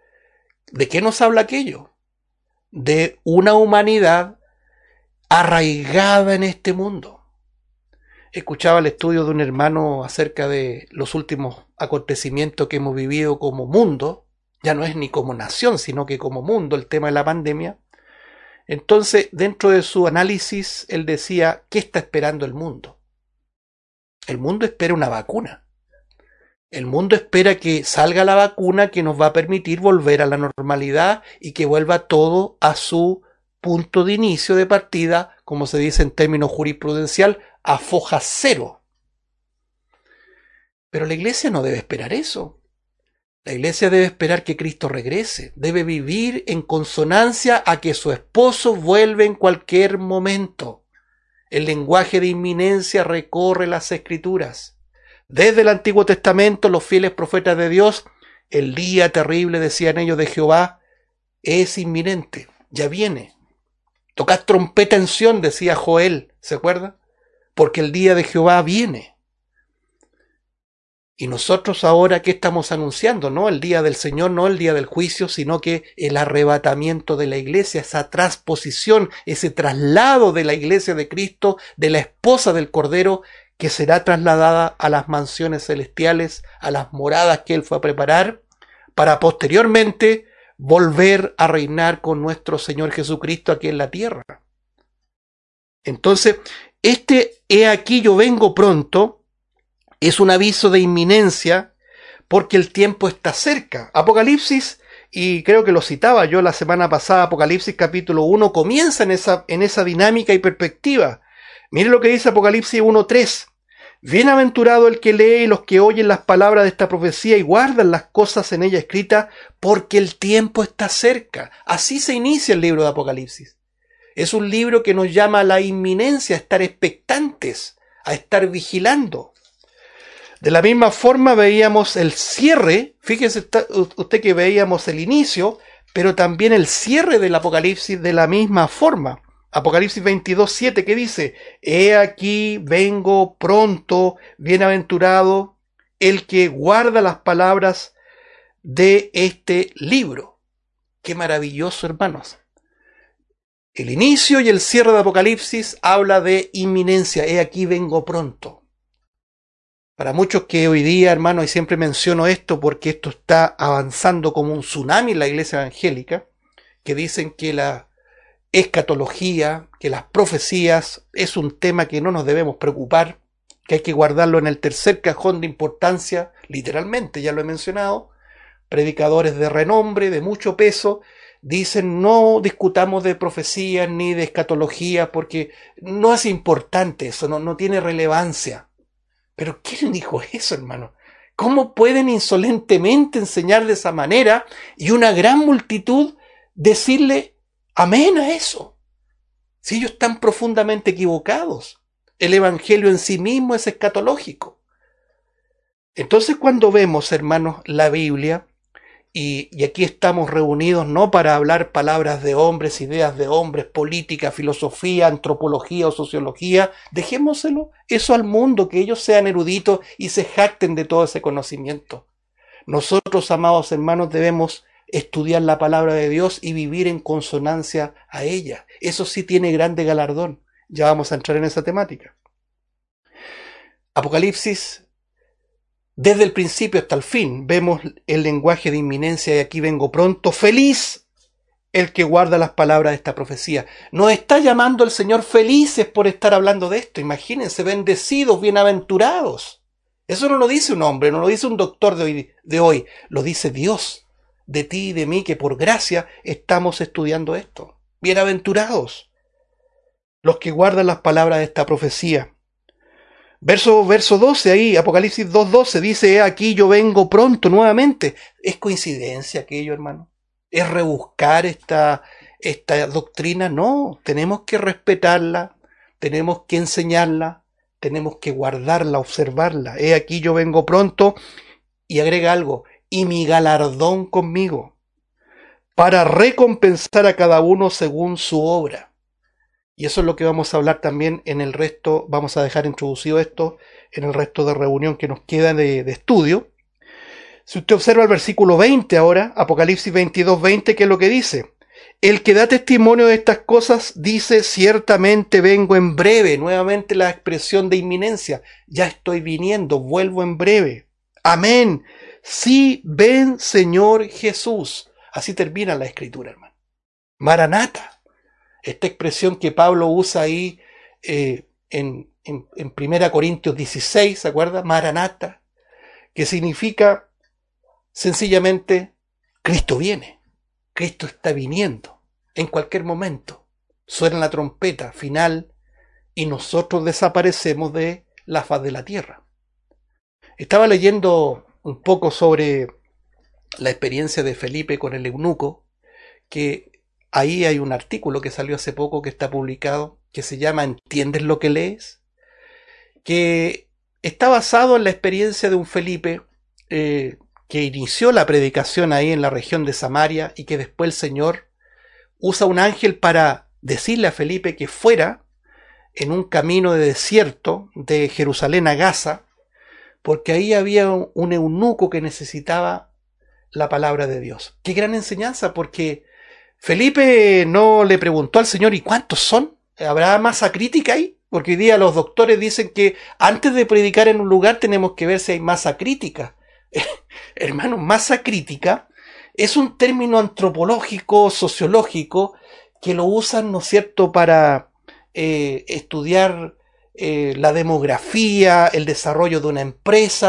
¿De qué nos habla aquello? De una humanidad arraigada en este mundo. Escuchaba el estudio de un hermano acerca de los últimos acontecimientos que hemos vivido como mundo, ya no es ni como nación, sino que como mundo, el tema de la pandemia. Entonces, dentro de su análisis, él decía, ¿qué está esperando el mundo? El mundo espera una vacuna. El mundo espera que salga la vacuna que nos va a permitir volver a la normalidad y que vuelva todo a su punto de inicio, de partida, como se dice en términos jurisprudencial, a foja cero. Pero la iglesia no debe esperar eso. La iglesia debe esperar que Cristo regrese, debe vivir en consonancia a que su esposo vuelve en cualquier momento. El lenguaje de inminencia recorre las Escrituras. Desde el Antiguo Testamento, los fieles profetas de Dios, el día terrible, decían ellos, de Jehová, es inminente, ya viene. Tocad trompeta en Sión, decía Joel, ¿se acuerda? Porque el día de Jehová viene. Y nosotros ahora, ¿qué estamos anunciando? No el día del Señor, no el día del juicio, sino que el arrebatamiento de la iglesia, esa transposición, ese traslado de la iglesia de Cristo, de la esposa del Cordero, que será trasladada a las mansiones celestiales, a las moradas que Él fue a preparar, para posteriormente volver a reinar con nuestro Señor Jesucristo aquí en la tierra. Entonces, este he aquí yo vengo pronto, es un aviso de inminencia porque el tiempo está cerca. Apocalipsis, y creo que lo citaba yo la semana pasada, Apocalipsis capítulo uno comienza en esa, en esa dinámica y perspectiva. Mire lo que dice Apocalipsis uno tres. Bienaventurado el que lee y los que oyen las palabras de esta profecía y guardan las cosas en ella escritas, porque el tiempo está cerca. Así se inicia el libro de Apocalipsis. Es un libro que nos llama a la inminencia, a estar expectantes, a estar vigilando. De la misma forma veíamos el cierre, fíjese usted que veíamos el inicio, pero también el cierre del Apocalipsis de la misma forma. Apocalipsis veintidós siete que dice, he aquí vengo pronto, bienaventurado el que guarda las palabras de este libro. Qué maravilloso, hermanos. El inicio y el cierre de Apocalipsis habla de inminencia, he aquí vengo pronto. Para muchos que hoy día, hermanos, y siempre menciono esto porque esto está avanzando como un tsunami en la iglesia evangélica, que dicen que la escatología, que las profecías es un tema que no nos debemos preocupar, que hay que guardarlo en el tercer cajón de importancia, literalmente, ya lo he mencionado. Predicadores de renombre, de mucho peso, dicen no discutamos de profecías ni de escatología porque no es importante eso, no, no tiene relevancia. Pero ¿quién dijo eso, hermano? ¿Cómo pueden insolentemente enseñar de esa manera y una gran multitud decirle amén a eso? Si ellos están profundamente equivocados. El evangelio en sí mismo es escatológico. Entonces cuando vemos, hermanos, la Biblia, y, y aquí estamos reunidos no para hablar palabras de hombres, ideas de hombres, política, filosofía, antropología o sociología, dejémoselo eso al mundo, que ellos sean eruditos y se jacten de todo ese conocimiento. Nosotros, amados hermanos, debemos estudiar la palabra de Dios y vivir en consonancia a ella. Eso sí tiene grande galardón. Ya vamos a entrar en esa temática. Apocalipsis, desde el principio hasta el fin, vemos el lenguaje de inminencia y aquí vengo pronto. Feliz el que guarda las palabras de esta profecía. Nos está llamando el Señor felices por estar hablando de esto. Imagínense, bendecidos, bienaventurados. Eso no lo dice un hombre, no lo dice un doctor de hoy, de hoy. Lo dice Dios. De ti y de mí, que por gracia estamos estudiando esto. Bienaventurados los que guardan las palabras de esta profecía. Verso, verso doce ahí, Apocalipsis dos doce, dice, he aquí yo vengo pronto nuevamente. ¿Es coincidencia aquello, hermano? ¿Es rebuscar esta, esta doctrina? No, tenemos que respetarla, tenemos que enseñarla, tenemos que guardarla, observarla. He aquí yo vengo pronto, y agrega algo, y mi galardón conmigo, para recompensar a cada uno según su obra. Y eso es lo que vamos a hablar también en el resto, vamos a dejar introducido esto en el resto de reunión que nos queda de, de estudio. Si usted observa el versículo veinte ahora, Apocalipsis veintidós veinte, ¿qué es lo que dice? El que da testimonio de estas cosas dice, ciertamente vengo en breve. Nuevamente la expresión de inminencia, ya estoy viniendo, vuelvo en breve. Amén. Sí, ven Señor Jesús. Así termina la escritura, hermano. Maranata. Esta expresión que Pablo usa ahí eh, en, en, en primera Corintios dieciséis, ¿se acuerda? Maranata, que significa sencillamente Cristo viene, Cristo está viniendo en cualquier momento. Suena la trompeta final y nosotros desaparecemos de la faz de la tierra. Estaba leyendo un poco sobre la experiencia de Felipe con el eunuco, que ahí hay un artículo que salió hace poco que está publicado, que se llama ¿Entiendes lo que lees? Que está basado en la experiencia de un Felipe eh, que inició la predicación ahí en la región de Samaria y que después el Señor usa un ángel para decirle a Felipe que fuera en un camino de desierto de Jerusalén a Gaza, porque ahí había un eunuco que necesitaba la palabra de Dios. Qué gran enseñanza, porque Felipe no le preguntó al Señor, ¿y cuántos son? ¿Habrá masa crítica ahí? Porque hoy día los doctores dicen que antes de predicar en un lugar tenemos que ver si hay masa crítica. Hermano, masa crítica es un término antropológico, sociológico, que lo usan, ¿no es cierto?, para eh, estudiar eh, la demografía, el desarrollo de una empresa,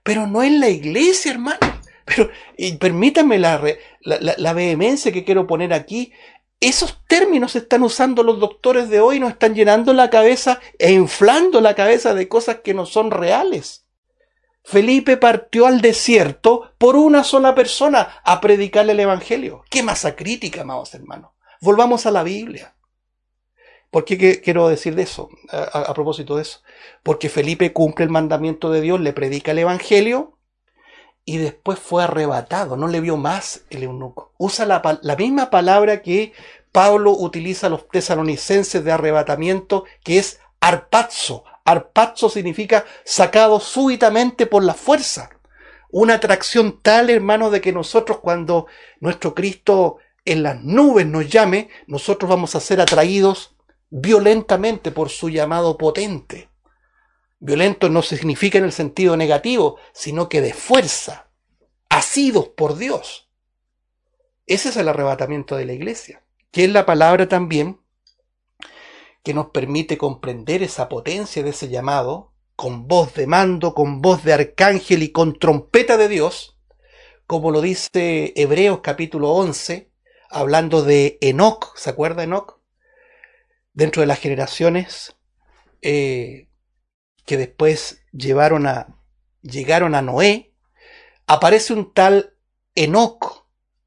pero no en la iglesia, hermano. Pero, y permítanme la, la, la, la vehemencia que quiero poner aquí. Esos términos se están usando los doctores de hoy, nos están llenando la cabeza e inflando la cabeza de cosas que no son reales. Felipe partió al desierto por una sola persona a predicarle el evangelio. ¡Qué masa crítica, amados hermanos! Volvamos a la Biblia. ¿Por qué que, quiero decir de eso? A, a, a propósito de eso. Porque Felipe cumple el mandamiento de Dios, le predica el evangelio y después fue arrebatado. No le vio más el eunuco. Usa la, la misma palabra que Pablo utiliza a los tesalonicenses de arrebatamiento, que es arpazo. Arpazo significa sacado súbitamente por la fuerza. Una atracción tal, hermano, de que nosotros cuando nuestro Cristo en las nubes nos llame, nosotros vamos a ser atraídos violentamente por su llamado potente. Violento no significa en el sentido negativo, sino que de fuerza, asidos por Dios. Ese es el arrebatamiento de la iglesia, que es la palabra también que nos permite comprender esa potencia de ese llamado, con voz de mando, con voz de arcángel y con trompeta de Dios, como lo dice Hebreos capítulo once, hablando de Enoc. ¿Se acuerda Enoc? Dentro de las generaciones eh, que después llevaron a, llegaron a Noé, aparece un tal Enoc,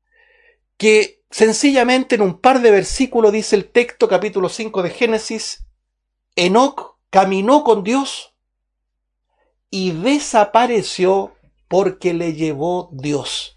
que sencillamente en un par de versículos dice el texto, capítulo cinco de Génesis, Enoc caminó con Dios y desapareció porque le llevó Dios.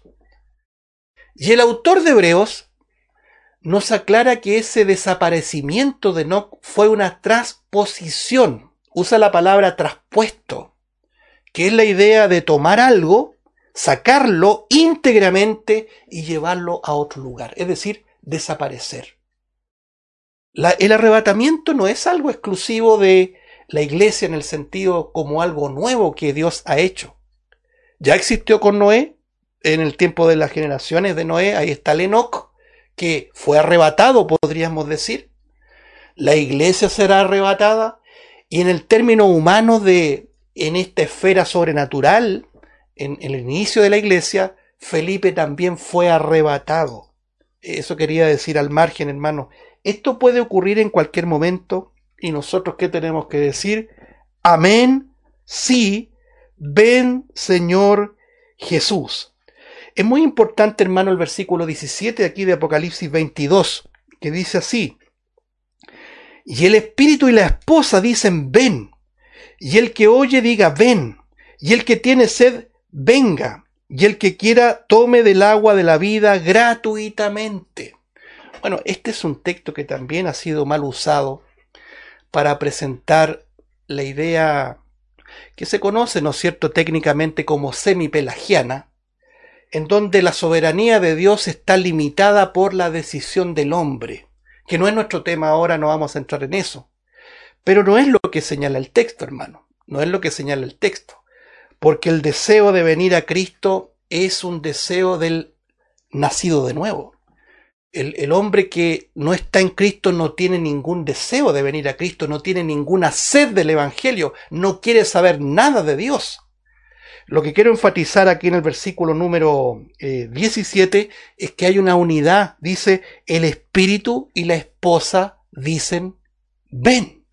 Y el autor de Hebreos nos aclara que ese desaparecimiento de Enoc fue una transposición. Usa la palabra traspuesto, que es la idea de tomar algo, sacarlo íntegramente y llevarlo a otro lugar, es decir, desaparecer. La, el arrebatamiento no es algo exclusivo de la iglesia en el sentido como algo nuevo que Dios ha hecho. Ya existió con Noé, en el tiempo de las generaciones de Noé, ahí está el Enoc, que fue arrebatado, podríamos decir. La iglesia será arrebatada, y en el término humano de, en esta esfera sobrenatural, en, en el inicio de la iglesia, Felipe también fue arrebatado. Eso quería decir al margen, hermano. Esto puede ocurrir en cualquier momento, y nosotros, ¿qué tenemos que decir? Amén, sí, ven Señor Jesús. Es muy importante, hermano, el versículo diecisiete aquí de Apocalipsis veintidós, que dice así: y el espíritu y la esposa dicen ven, y el que oye diga ven, y el que tiene sed venga, y el que quiera tome del agua de la vida gratuitamente. Bueno, este es un texto que también ha sido mal usado para presentar la idea que se conoce, ¿no es cierto?, técnicamente como semipelagiana, en donde la soberanía de Dios está limitada por la decisión del hombre, que no es nuestro tema ahora, no vamos a entrar en eso. Pero no es lo que señala el texto, hermano, no es lo que señala el texto, porque el deseo de venir a Cristo es un deseo del nacido de nuevo. El, el hombre que no está en Cristo no tiene ningún deseo de venir a Cristo, no tiene ninguna sed del Evangelio, no quiere saber nada de Dios. Lo que quiero enfatizar aquí en el versículo número eh, diecisiete es que hay una unidad. Dice, el espíritu y la esposa dicen, ven.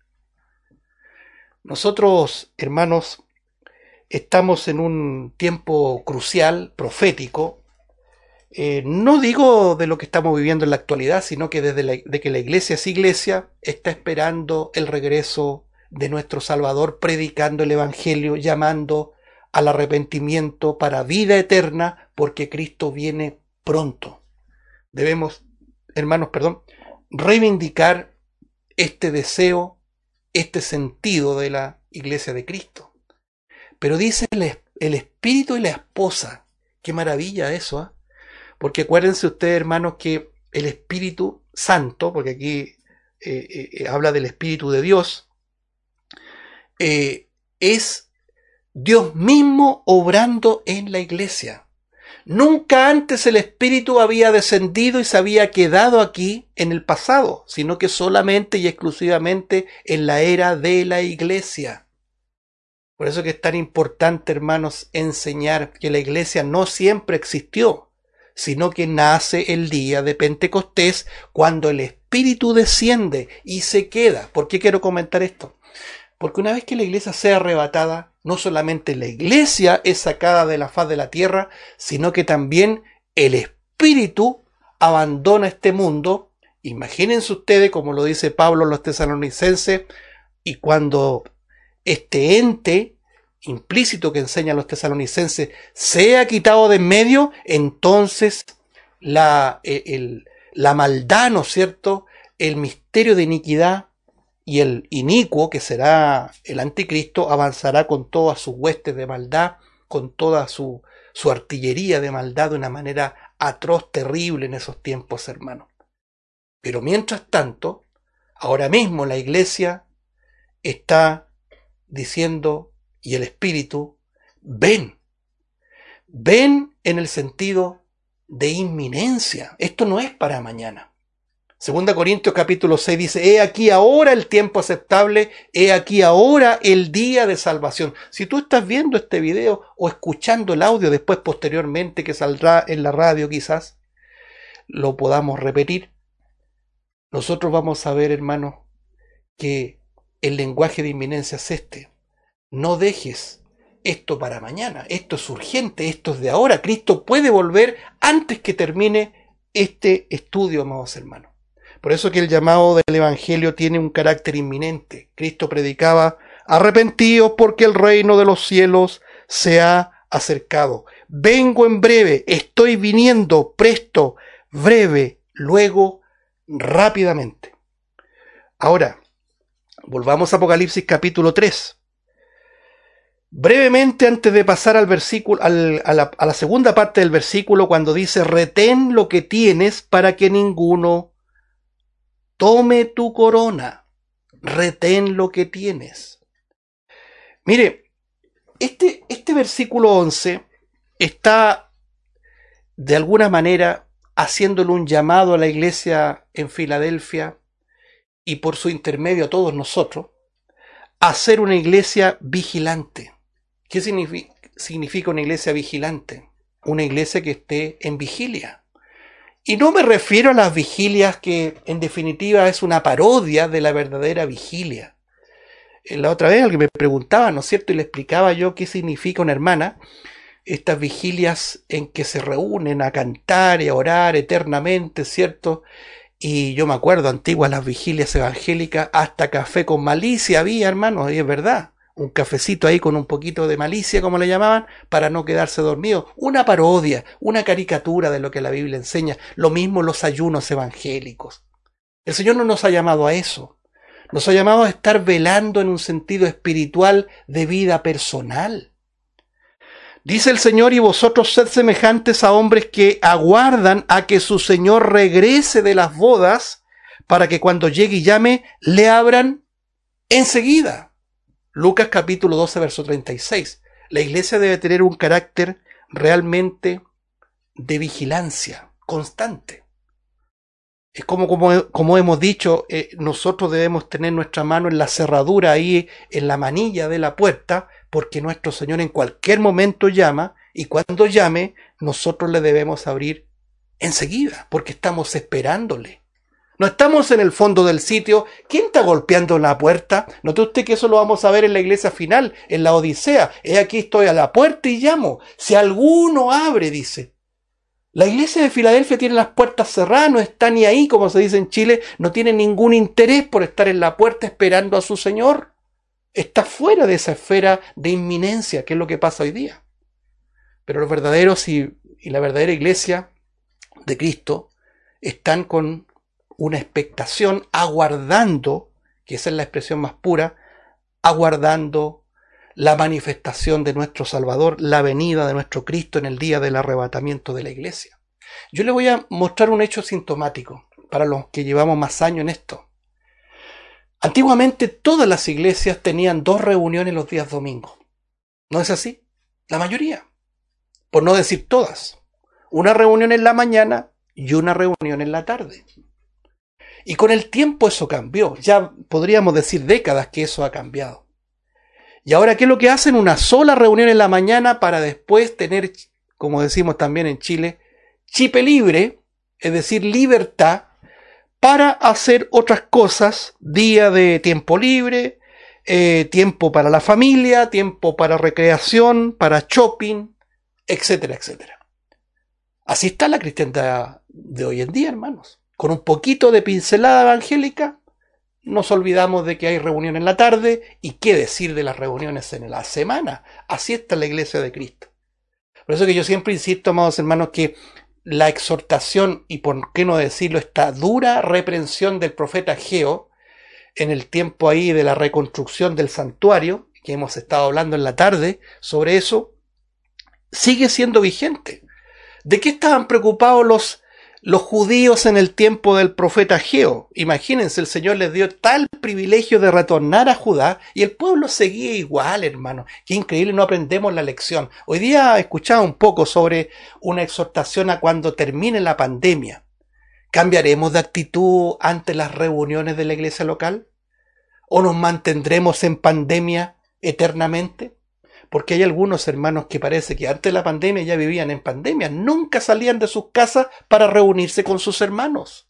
Nosotros, hermanos, estamos en un tiempo crucial, profético. Eh, no digo de lo que estamos viviendo en la actualidad, sino que desde la, de que la iglesia es iglesia, está esperando el regreso de nuestro Salvador, predicando el Evangelio, llamando al arrepentimiento para vida eterna, porque Cristo viene pronto. Debemos, hermanos, perdón, reivindicar este deseo, este sentido de la iglesia de Cristo. Pero dice el, el espíritu y la esposa. Qué maravilla eso, ¿eh? Porque acuérdense ustedes, hermanos, que el Espíritu Santo, porque aquí eh, eh, habla del Espíritu de Dios, eh, es Dios mismo obrando en la iglesia. Nunca antes el Espíritu había descendido y se había quedado aquí en el pasado, sino que solamente y exclusivamente en la era de la iglesia. Por eso que es tan importante, hermanos, enseñar que la iglesia no siempre existió, sino que nace el día de Pentecostés, cuando el Espíritu desciende y se queda. ¿Por qué quiero comentar esto? Porque una vez que la iglesia sea arrebatada, no solamente la iglesia es sacada de la faz de la tierra, sino que también el Espíritu abandona este mundo. Imagínense ustedes, como lo dice Pablo a los tesalonicenses, y cuando este ente implícito que enseña a los tesalonicenses sea quitado de en medio, entonces la, el, la maldad, ¿no es cierto?, el misterio de iniquidad y el inicuo, que será el anticristo, avanzará con todas sus huestes de maldad, con toda su, su artillería de maldad de una manera atroz, terrible en esos tiempos, hermanos. Pero mientras tanto, ahora mismo la iglesia está diciendo, y el Espíritu, ven, ven en el sentido de inminencia. Esto no es para mañana. Segunda Corintios capítulo seis dice, he aquí ahora el tiempo aceptable, he aquí ahora el día de salvación. Si tú estás viendo este video o escuchando el audio después posteriormente que saldrá en la radio quizás, lo podamos repetir, nosotros vamos a ver, hermanos, que el lenguaje de inminencia es este. No dejes esto para mañana, esto es urgente, esto es de ahora. Cristo puede volver antes que termine este estudio, amados hermanos. Por eso que el llamado del Evangelio tiene un carácter inminente. Cristo predicaba, arrepentíos porque el reino de los cielos se ha acercado. Vengo en breve, estoy viniendo presto, breve, luego, rápidamente. Ahora, volvamos a Apocalipsis capítulo tres. Brevemente, antes de pasar al versículo, al, a, la, a la segunda parte del versículo, cuando dice, retén lo que tienes para que ninguno tome tu corona. Retén lo que tienes. Mire, este, este versículo once está de alguna manera haciéndole un llamado a la iglesia en Filadelfia y por su intermedio a todos nosotros, a ser una iglesia vigilante. ¿Qué significa, significa una iglesia vigilante? Una iglesia que esté en vigilia. Y no me refiero a las vigilias que en definitiva es una parodia de la verdadera vigilia. La otra vez alguien me preguntaba, ¿no es cierto? Y le explicaba yo qué significa una hermana. Estas vigilias en que se reúnen a cantar y a orar eternamente, ¿cierto? Y yo me acuerdo, antiguas las vigilias evangélicas, hasta café con malicia había, hermanos, y es verdad. Un cafecito ahí con un poquito de malicia, como le llamaban, para no quedarse dormido. Una parodia, una caricatura de lo que la Biblia enseña. Lo mismo los ayunos evangélicos. El Señor no nos ha llamado a eso. Nos ha llamado a estar velando en un sentido espiritual de vida personal. Dice el Señor, y vosotros sed semejantes a hombres que aguardan a que su Señor regrese de las bodas, para que cuando llegue y llame, le abran enseguida. Lucas capítulo doce, verso treinta y seis. La iglesia debe tener un carácter realmente de vigilancia constante. Es como, como, como hemos dicho, eh, nosotros debemos tener nuestra mano en la cerradura ahí, en la manilla de la puerta, porque nuestro Señor en cualquier momento llama, y cuando llame, nosotros le debemos abrir enseguida, porque estamos esperándole. No estamos en el fondo del sitio. ¿Quién está golpeando la puerta? Note usted que eso lo vamos a ver en la iglesia final, en la Odisea. He aquí estoy a la puerta y llamo. Si alguno abre, dice. La iglesia de Filadelfia tiene las puertas cerradas, no está ni ahí, como se dice en Chile, no tiene ningún interés por estar en la puerta esperando a su Señor. Está fuera de esa esfera de inminencia, que es lo que pasa hoy día. Pero los verdaderos y, y la verdadera iglesia de Cristo están con una expectación, aguardando, que esa es la expresión más pura, aguardando la manifestación de nuestro Salvador, la venida de nuestro Cristo en el día del arrebatamiento de la iglesia. Yo le voy a mostrar un hecho sintomático para los que llevamos más años en esto. Antiguamente todas las iglesias tenían dos reuniones los días domingos. ¿No es así? La mayoría. Por no decir todas. Una reunión en la mañana y una reunión en la tarde. Y con el tiempo eso cambió. Ya podríamos decir décadas que eso ha cambiado. Y ahora, ¿qué es lo que hacen? Una sola reunión en la mañana para después tener, como decimos también en Chile, chipe libre, es decir, libertad, para hacer otras cosas, día de tiempo libre, eh, tiempo para la familia, tiempo para recreación, para shopping, etcétera, etcétera. Así está la cristiandad de hoy en día, hermanos. Con un poquito de pincelada evangélica, nos olvidamos de que hay reunión en la tarde y qué decir de las reuniones en la semana. Así está la iglesia de Cristo. Por eso que yo siempre insisto, amados hermanos, que la exhortación, y por qué no decirlo, esta dura reprensión del profeta Ageo en el tiempo ahí de la reconstrucción del santuario, que hemos estado hablando en la tarde sobre eso, sigue siendo vigente. ¿De qué estaban preocupados los, los judíos en el tiempo del profeta Ageo? Imagínense, el Señor les dio tal privilegio de retornar a Judá y el pueblo seguía igual, hermano. Qué increíble, no aprendemos la lección. Hoy día he escuchado un poco sobre una exhortación a cuando termine la pandemia. ¿Cambiaremos de actitud ante las reuniones de la iglesia local? ¿O nos mantendremos en pandemia eternamente? Porque hay algunos hermanos que parece que antes de la pandemia ya vivían en pandemia, nunca salían de sus casas para reunirse con sus hermanos.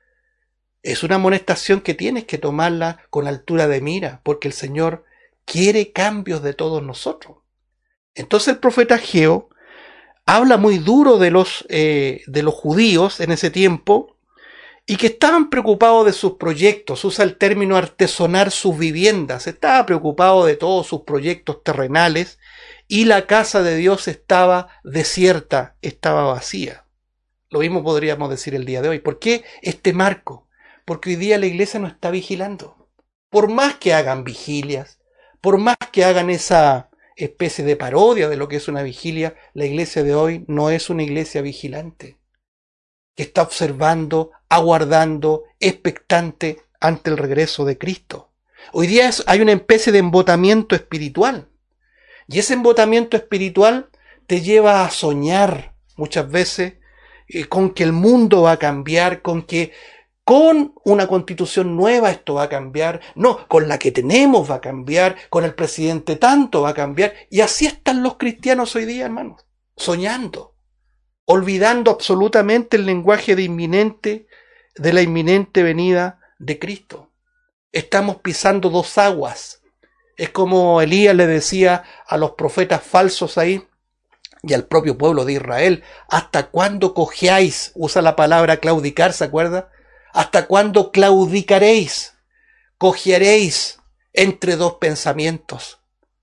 Es una amonestación que tienes que tomarla con altura de mira, porque el Señor quiere cambios de todos nosotros. Entonces el profeta Ageo habla muy duro de los, eh, de los judíos en ese tiempo, y que estaban preocupados de sus proyectos. Usa el término artesonar sus viviendas. Estaba preocupado de todos sus proyectos terrenales y la casa de Dios estaba desierta, estaba vacía. Lo mismo podríamos decir el día de hoy. ¿Por qué este marco? Porque hoy día la iglesia no está vigilando. Por más que hagan vigilias, por más que hagan esa especie de parodia de lo que es una vigilia, la iglesia de hoy no es una iglesia vigilante, que está observando, aguardando, expectante ante el regreso de Cristo. Hoy día es, hay una especie de embotamiento espiritual. Y ese embotamiento espiritual te lleva a soñar muchas veces eh, con que el mundo va a cambiar, con que con una constitución nueva esto va a cambiar, no, con la que tenemos va a cambiar, con el presidente tanto va a cambiar. Y así están los cristianos hoy día, hermanos, soñando, olvidando absolutamente el lenguaje de inminente, de la inminente venida de Cristo. Estamos pisando dos aguas. Es como Elías le decía a los profetas falsos ahí y al propio pueblo de Israel: ¿hasta cuándo cojeáis? Usa la palabra claudicar, ¿se acuerda? ¿Hasta cuándo claudicaréis? Cojearéis entre dos pensamientos.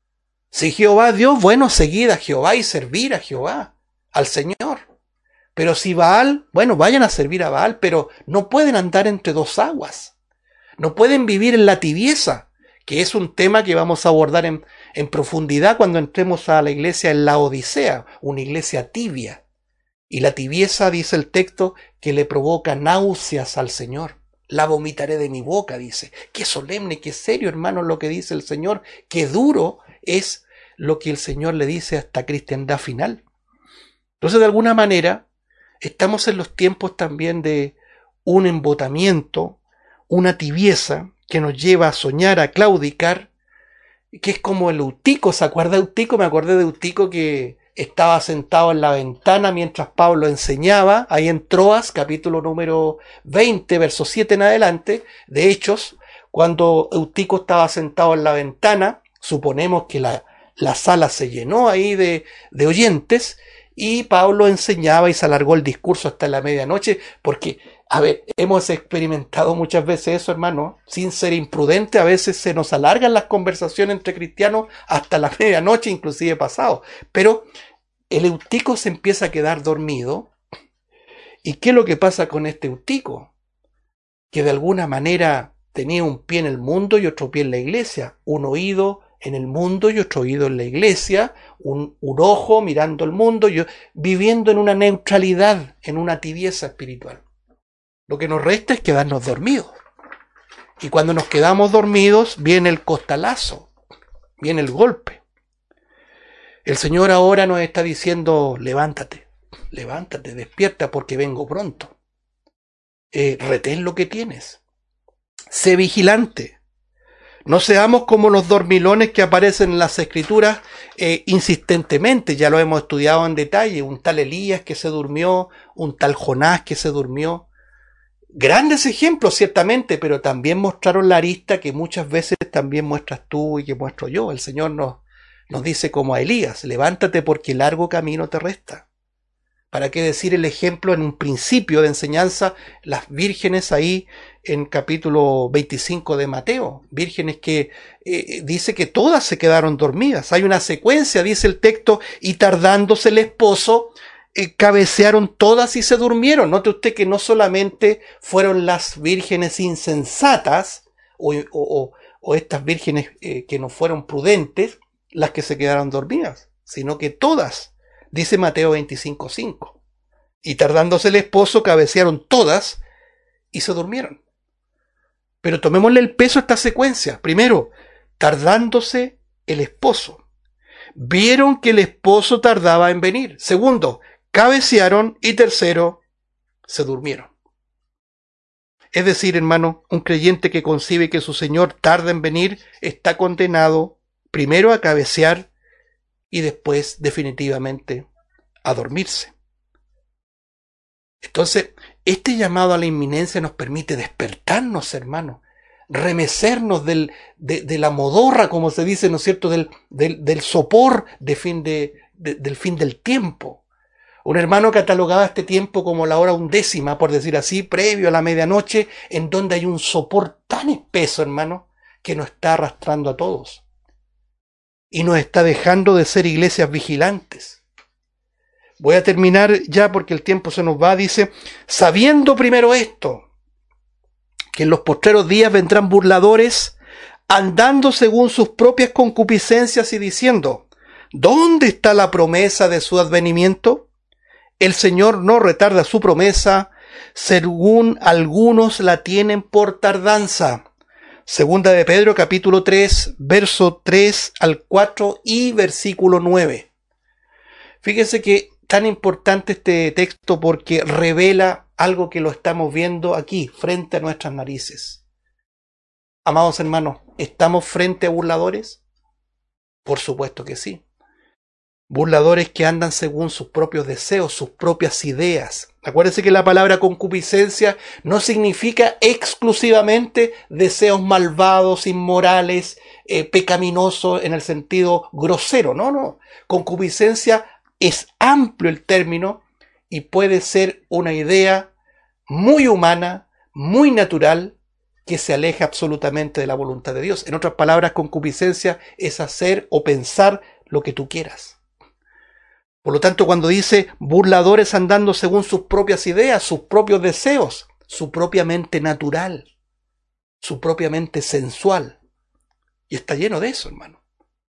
Si Jehová es Dios, bueno, seguid a Jehová y servir a Jehová, al Señor. Pero si Baal, bueno, vayan a servir a Baal, pero no pueden andar entre dos aguas. No pueden vivir en la tibieza, que es un tema que vamos a abordar en, en profundidad cuando entremos a la iglesia en Laodicea, una iglesia tibia. Y la tibieza, dice el texto, que le provoca náuseas al Señor. La vomitaré de mi boca, dice. Qué solemne, qué serio, hermano, lo que dice el Señor. Qué duro es lo que el Señor le dice a esta cristiandad final. Entonces, de alguna manera, estamos en los tiempos también de un embotamiento, una tibieza que nos lleva a soñar, a claudicar, que es como el Eutico. ¿Se acuerda de Eutico? Me acordé de Eutico que estaba sentado en la ventana mientras Pablo enseñaba, ahí en Troas, capítulo número veinte, verso siete en adelante, de Hechos, cuando Eutico estaba sentado en la ventana, suponemos que la, la sala se llenó ahí de, de oyentes, y Pablo enseñaba y se alargó el discurso hasta la medianoche, porque, a ver, hemos experimentado muchas veces eso, hermano, sin ser imprudente, a veces se nos alargan las conversaciones entre cristianos hasta la medianoche, inclusive pasado. Pero el Eutico se empieza a quedar dormido. ¿Y qué es lo que pasa con este Eutico? Que de alguna manera tenía un pie en el mundo y otro pie en la iglesia, un oído en el mundo y otro oído en la iglesia, un, un ojo mirando el mundo, y viviendo en una neutralidad, en una tibieza espiritual. Lo que nos resta es quedarnos dormidos. Y cuando nos quedamos dormidos, viene el costalazo, viene el golpe. El Señor ahora nos está diciendo: levántate, levántate, despierta, porque vengo pronto. Eh, retén lo que tienes. Sé vigilante. No seamos como los dormilones que aparecen en las escrituras eh, insistentemente, ya lo hemos estudiado en detalle, un tal Elías que se durmió, un tal Jonás que se durmió. Grandes ejemplos ciertamente, pero también mostraron la arista que muchas veces también muestras tú y que muestro yo. El Señor nos, nos dice como a Elías, levántate porque largo camino te resta. ¿Para qué decir el ejemplo en un principio de enseñanza? Las vírgenes ahí en capítulo veinticinco de Mateo, vírgenes que eh, dice que todas se quedaron dormidas. Hay una secuencia, dice el texto, y tardándose el esposo, eh, cabecearon todas y se durmieron. Note usted que no solamente fueron las vírgenes insensatas o, o, o estas vírgenes eh, que no fueron prudentes las que se quedaron dormidas, sino que todas. Dice Mateo veinticinco cinco. Y tardándose el esposo, cabecearon todas y se durmieron. Pero tomémosle el peso a esta secuencia. Primero, tardándose el esposo. Vieron que el esposo tardaba en venir. Segundo, cabecearon. Y tercero, se durmieron. Es decir, hermano, un creyente que concibe que su Señor tarda en venir está condenado primero a cabecear y después definitivamente a dormirse. Entonces, este llamado a la inminencia nos permite despertarnos, hermano, remecernos del, de, de la modorra, como se dice, ¿no es cierto?, del, del, del sopor de fin de, de, del fin del tiempo. Un hermano catalogaba este tiempo como la hora undécima, por decir así, previo a la medianoche, en donde hay un sopor tan espeso, hermano, que nos está arrastrando a todos. Y nos está dejando de ser iglesias vigilantes. Voy a terminar ya porque el tiempo se nos va. Dice, sabiendo primero esto, que en los postreros días vendrán burladores, andando según sus propias concupiscencias y diciendo, ¿dónde está la promesa de su advenimiento? El Señor no retarda su promesa, según algunos la tienen por tardanza. Segunda de Pedro, capítulo tres, verso tres al cuatro y versículo nueve. Fíjense que tan importante este texto porque revela algo que lo estamos viendo aquí, frente a nuestras narices. Amados hermanos, ¿estamos frente a burladores? Por supuesto que sí. Burladores que andan según sus propios deseos, sus propias ideas. Acuérdense que la palabra concupiscencia no significa exclusivamente deseos malvados, inmorales, eh, pecaminosos en el sentido grosero. No, no. Concupiscencia es amplio el término y puede ser una idea muy humana, muy natural, que se aleja absolutamente de la voluntad de Dios. En otras palabras, concupiscencia es hacer o pensar lo que tú quieras. Por lo tanto, cuando dice burladores andando según sus propias ideas, sus propios deseos, su propia mente natural, su propia mente sensual. Y está lleno de eso, hermano.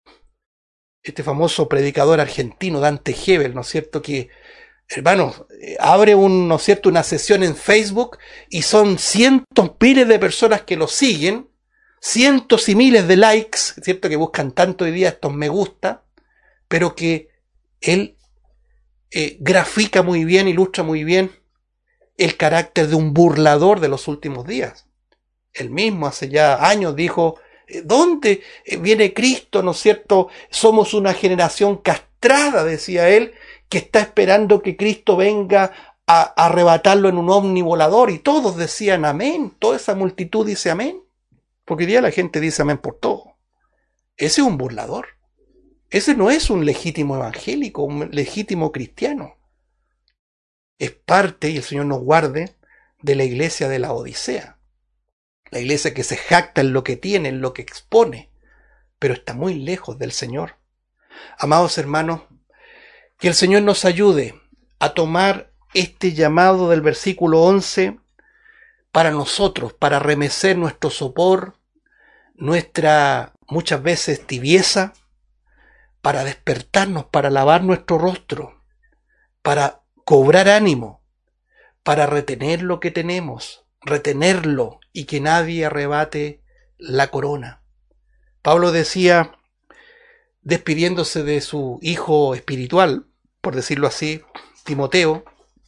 Este famoso predicador argentino, Dante Gebel, ¿no es cierto?, que, hermano, abre un, ¿no es cierto?, una sesión en Facebook y son cientos, miles de personas que lo siguen, cientos y miles de likes, ¿cierto?, que buscan tanto hoy día estos me gusta, pero que él Eh, grafica muy bien, ilustra muy bien el carácter de un burlador de los últimos días. Él mismo hace ya años dijo, ¿dónde viene Cristo? ¿No es cierto? Somos una generación castrada, decía él, que está esperando que Cristo venga a, a arrebatarlo en un ovni volador. Y todos decían amén. Toda esa multitud dice amén. Porque hoy día la gente dice amén por todo. Ese es un burlador. Ese no es un legítimo evangélico, un legítimo cristiano. Es parte, y el Señor nos guarde, de la iglesia de la Odisea. La iglesia que se jacta en lo que tiene, en lo que expone, pero está muy lejos del Señor. Amados hermanos, que el Señor nos ayude a tomar este llamado del versículo once para nosotros, para remecer nuestro sopor, nuestra muchas veces tibieza, para despertarnos, para lavar nuestro rostro, para cobrar ánimo, para retener lo que tenemos, retenerlo y que nadie arrebate la corona. Pablo decía, despidiéndose de su hijo espiritual, por decirlo así, Timoteo,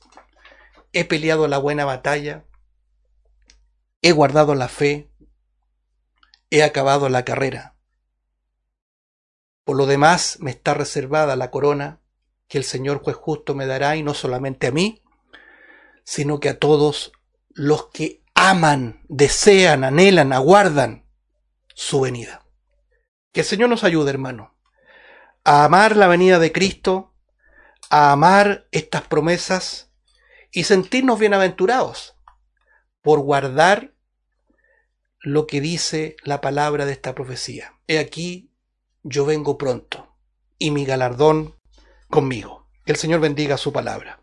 he peleado la buena batalla, he guardado la fe, he acabado la carrera. Por lo demás me está reservada la corona que el Señor juez justo me dará, y no solamente a mí, sino que a todos los que aman, desean, anhelan, aguardan su venida. Que el Señor nos ayude, hermano, a amar la venida de Cristo, a amar estas promesas y sentirnos bienaventurados por guardar lo que dice la palabra de esta profecía. He aquí, yo vengo pronto, y mi galardón conmigo. Que el Señor bendiga su palabra.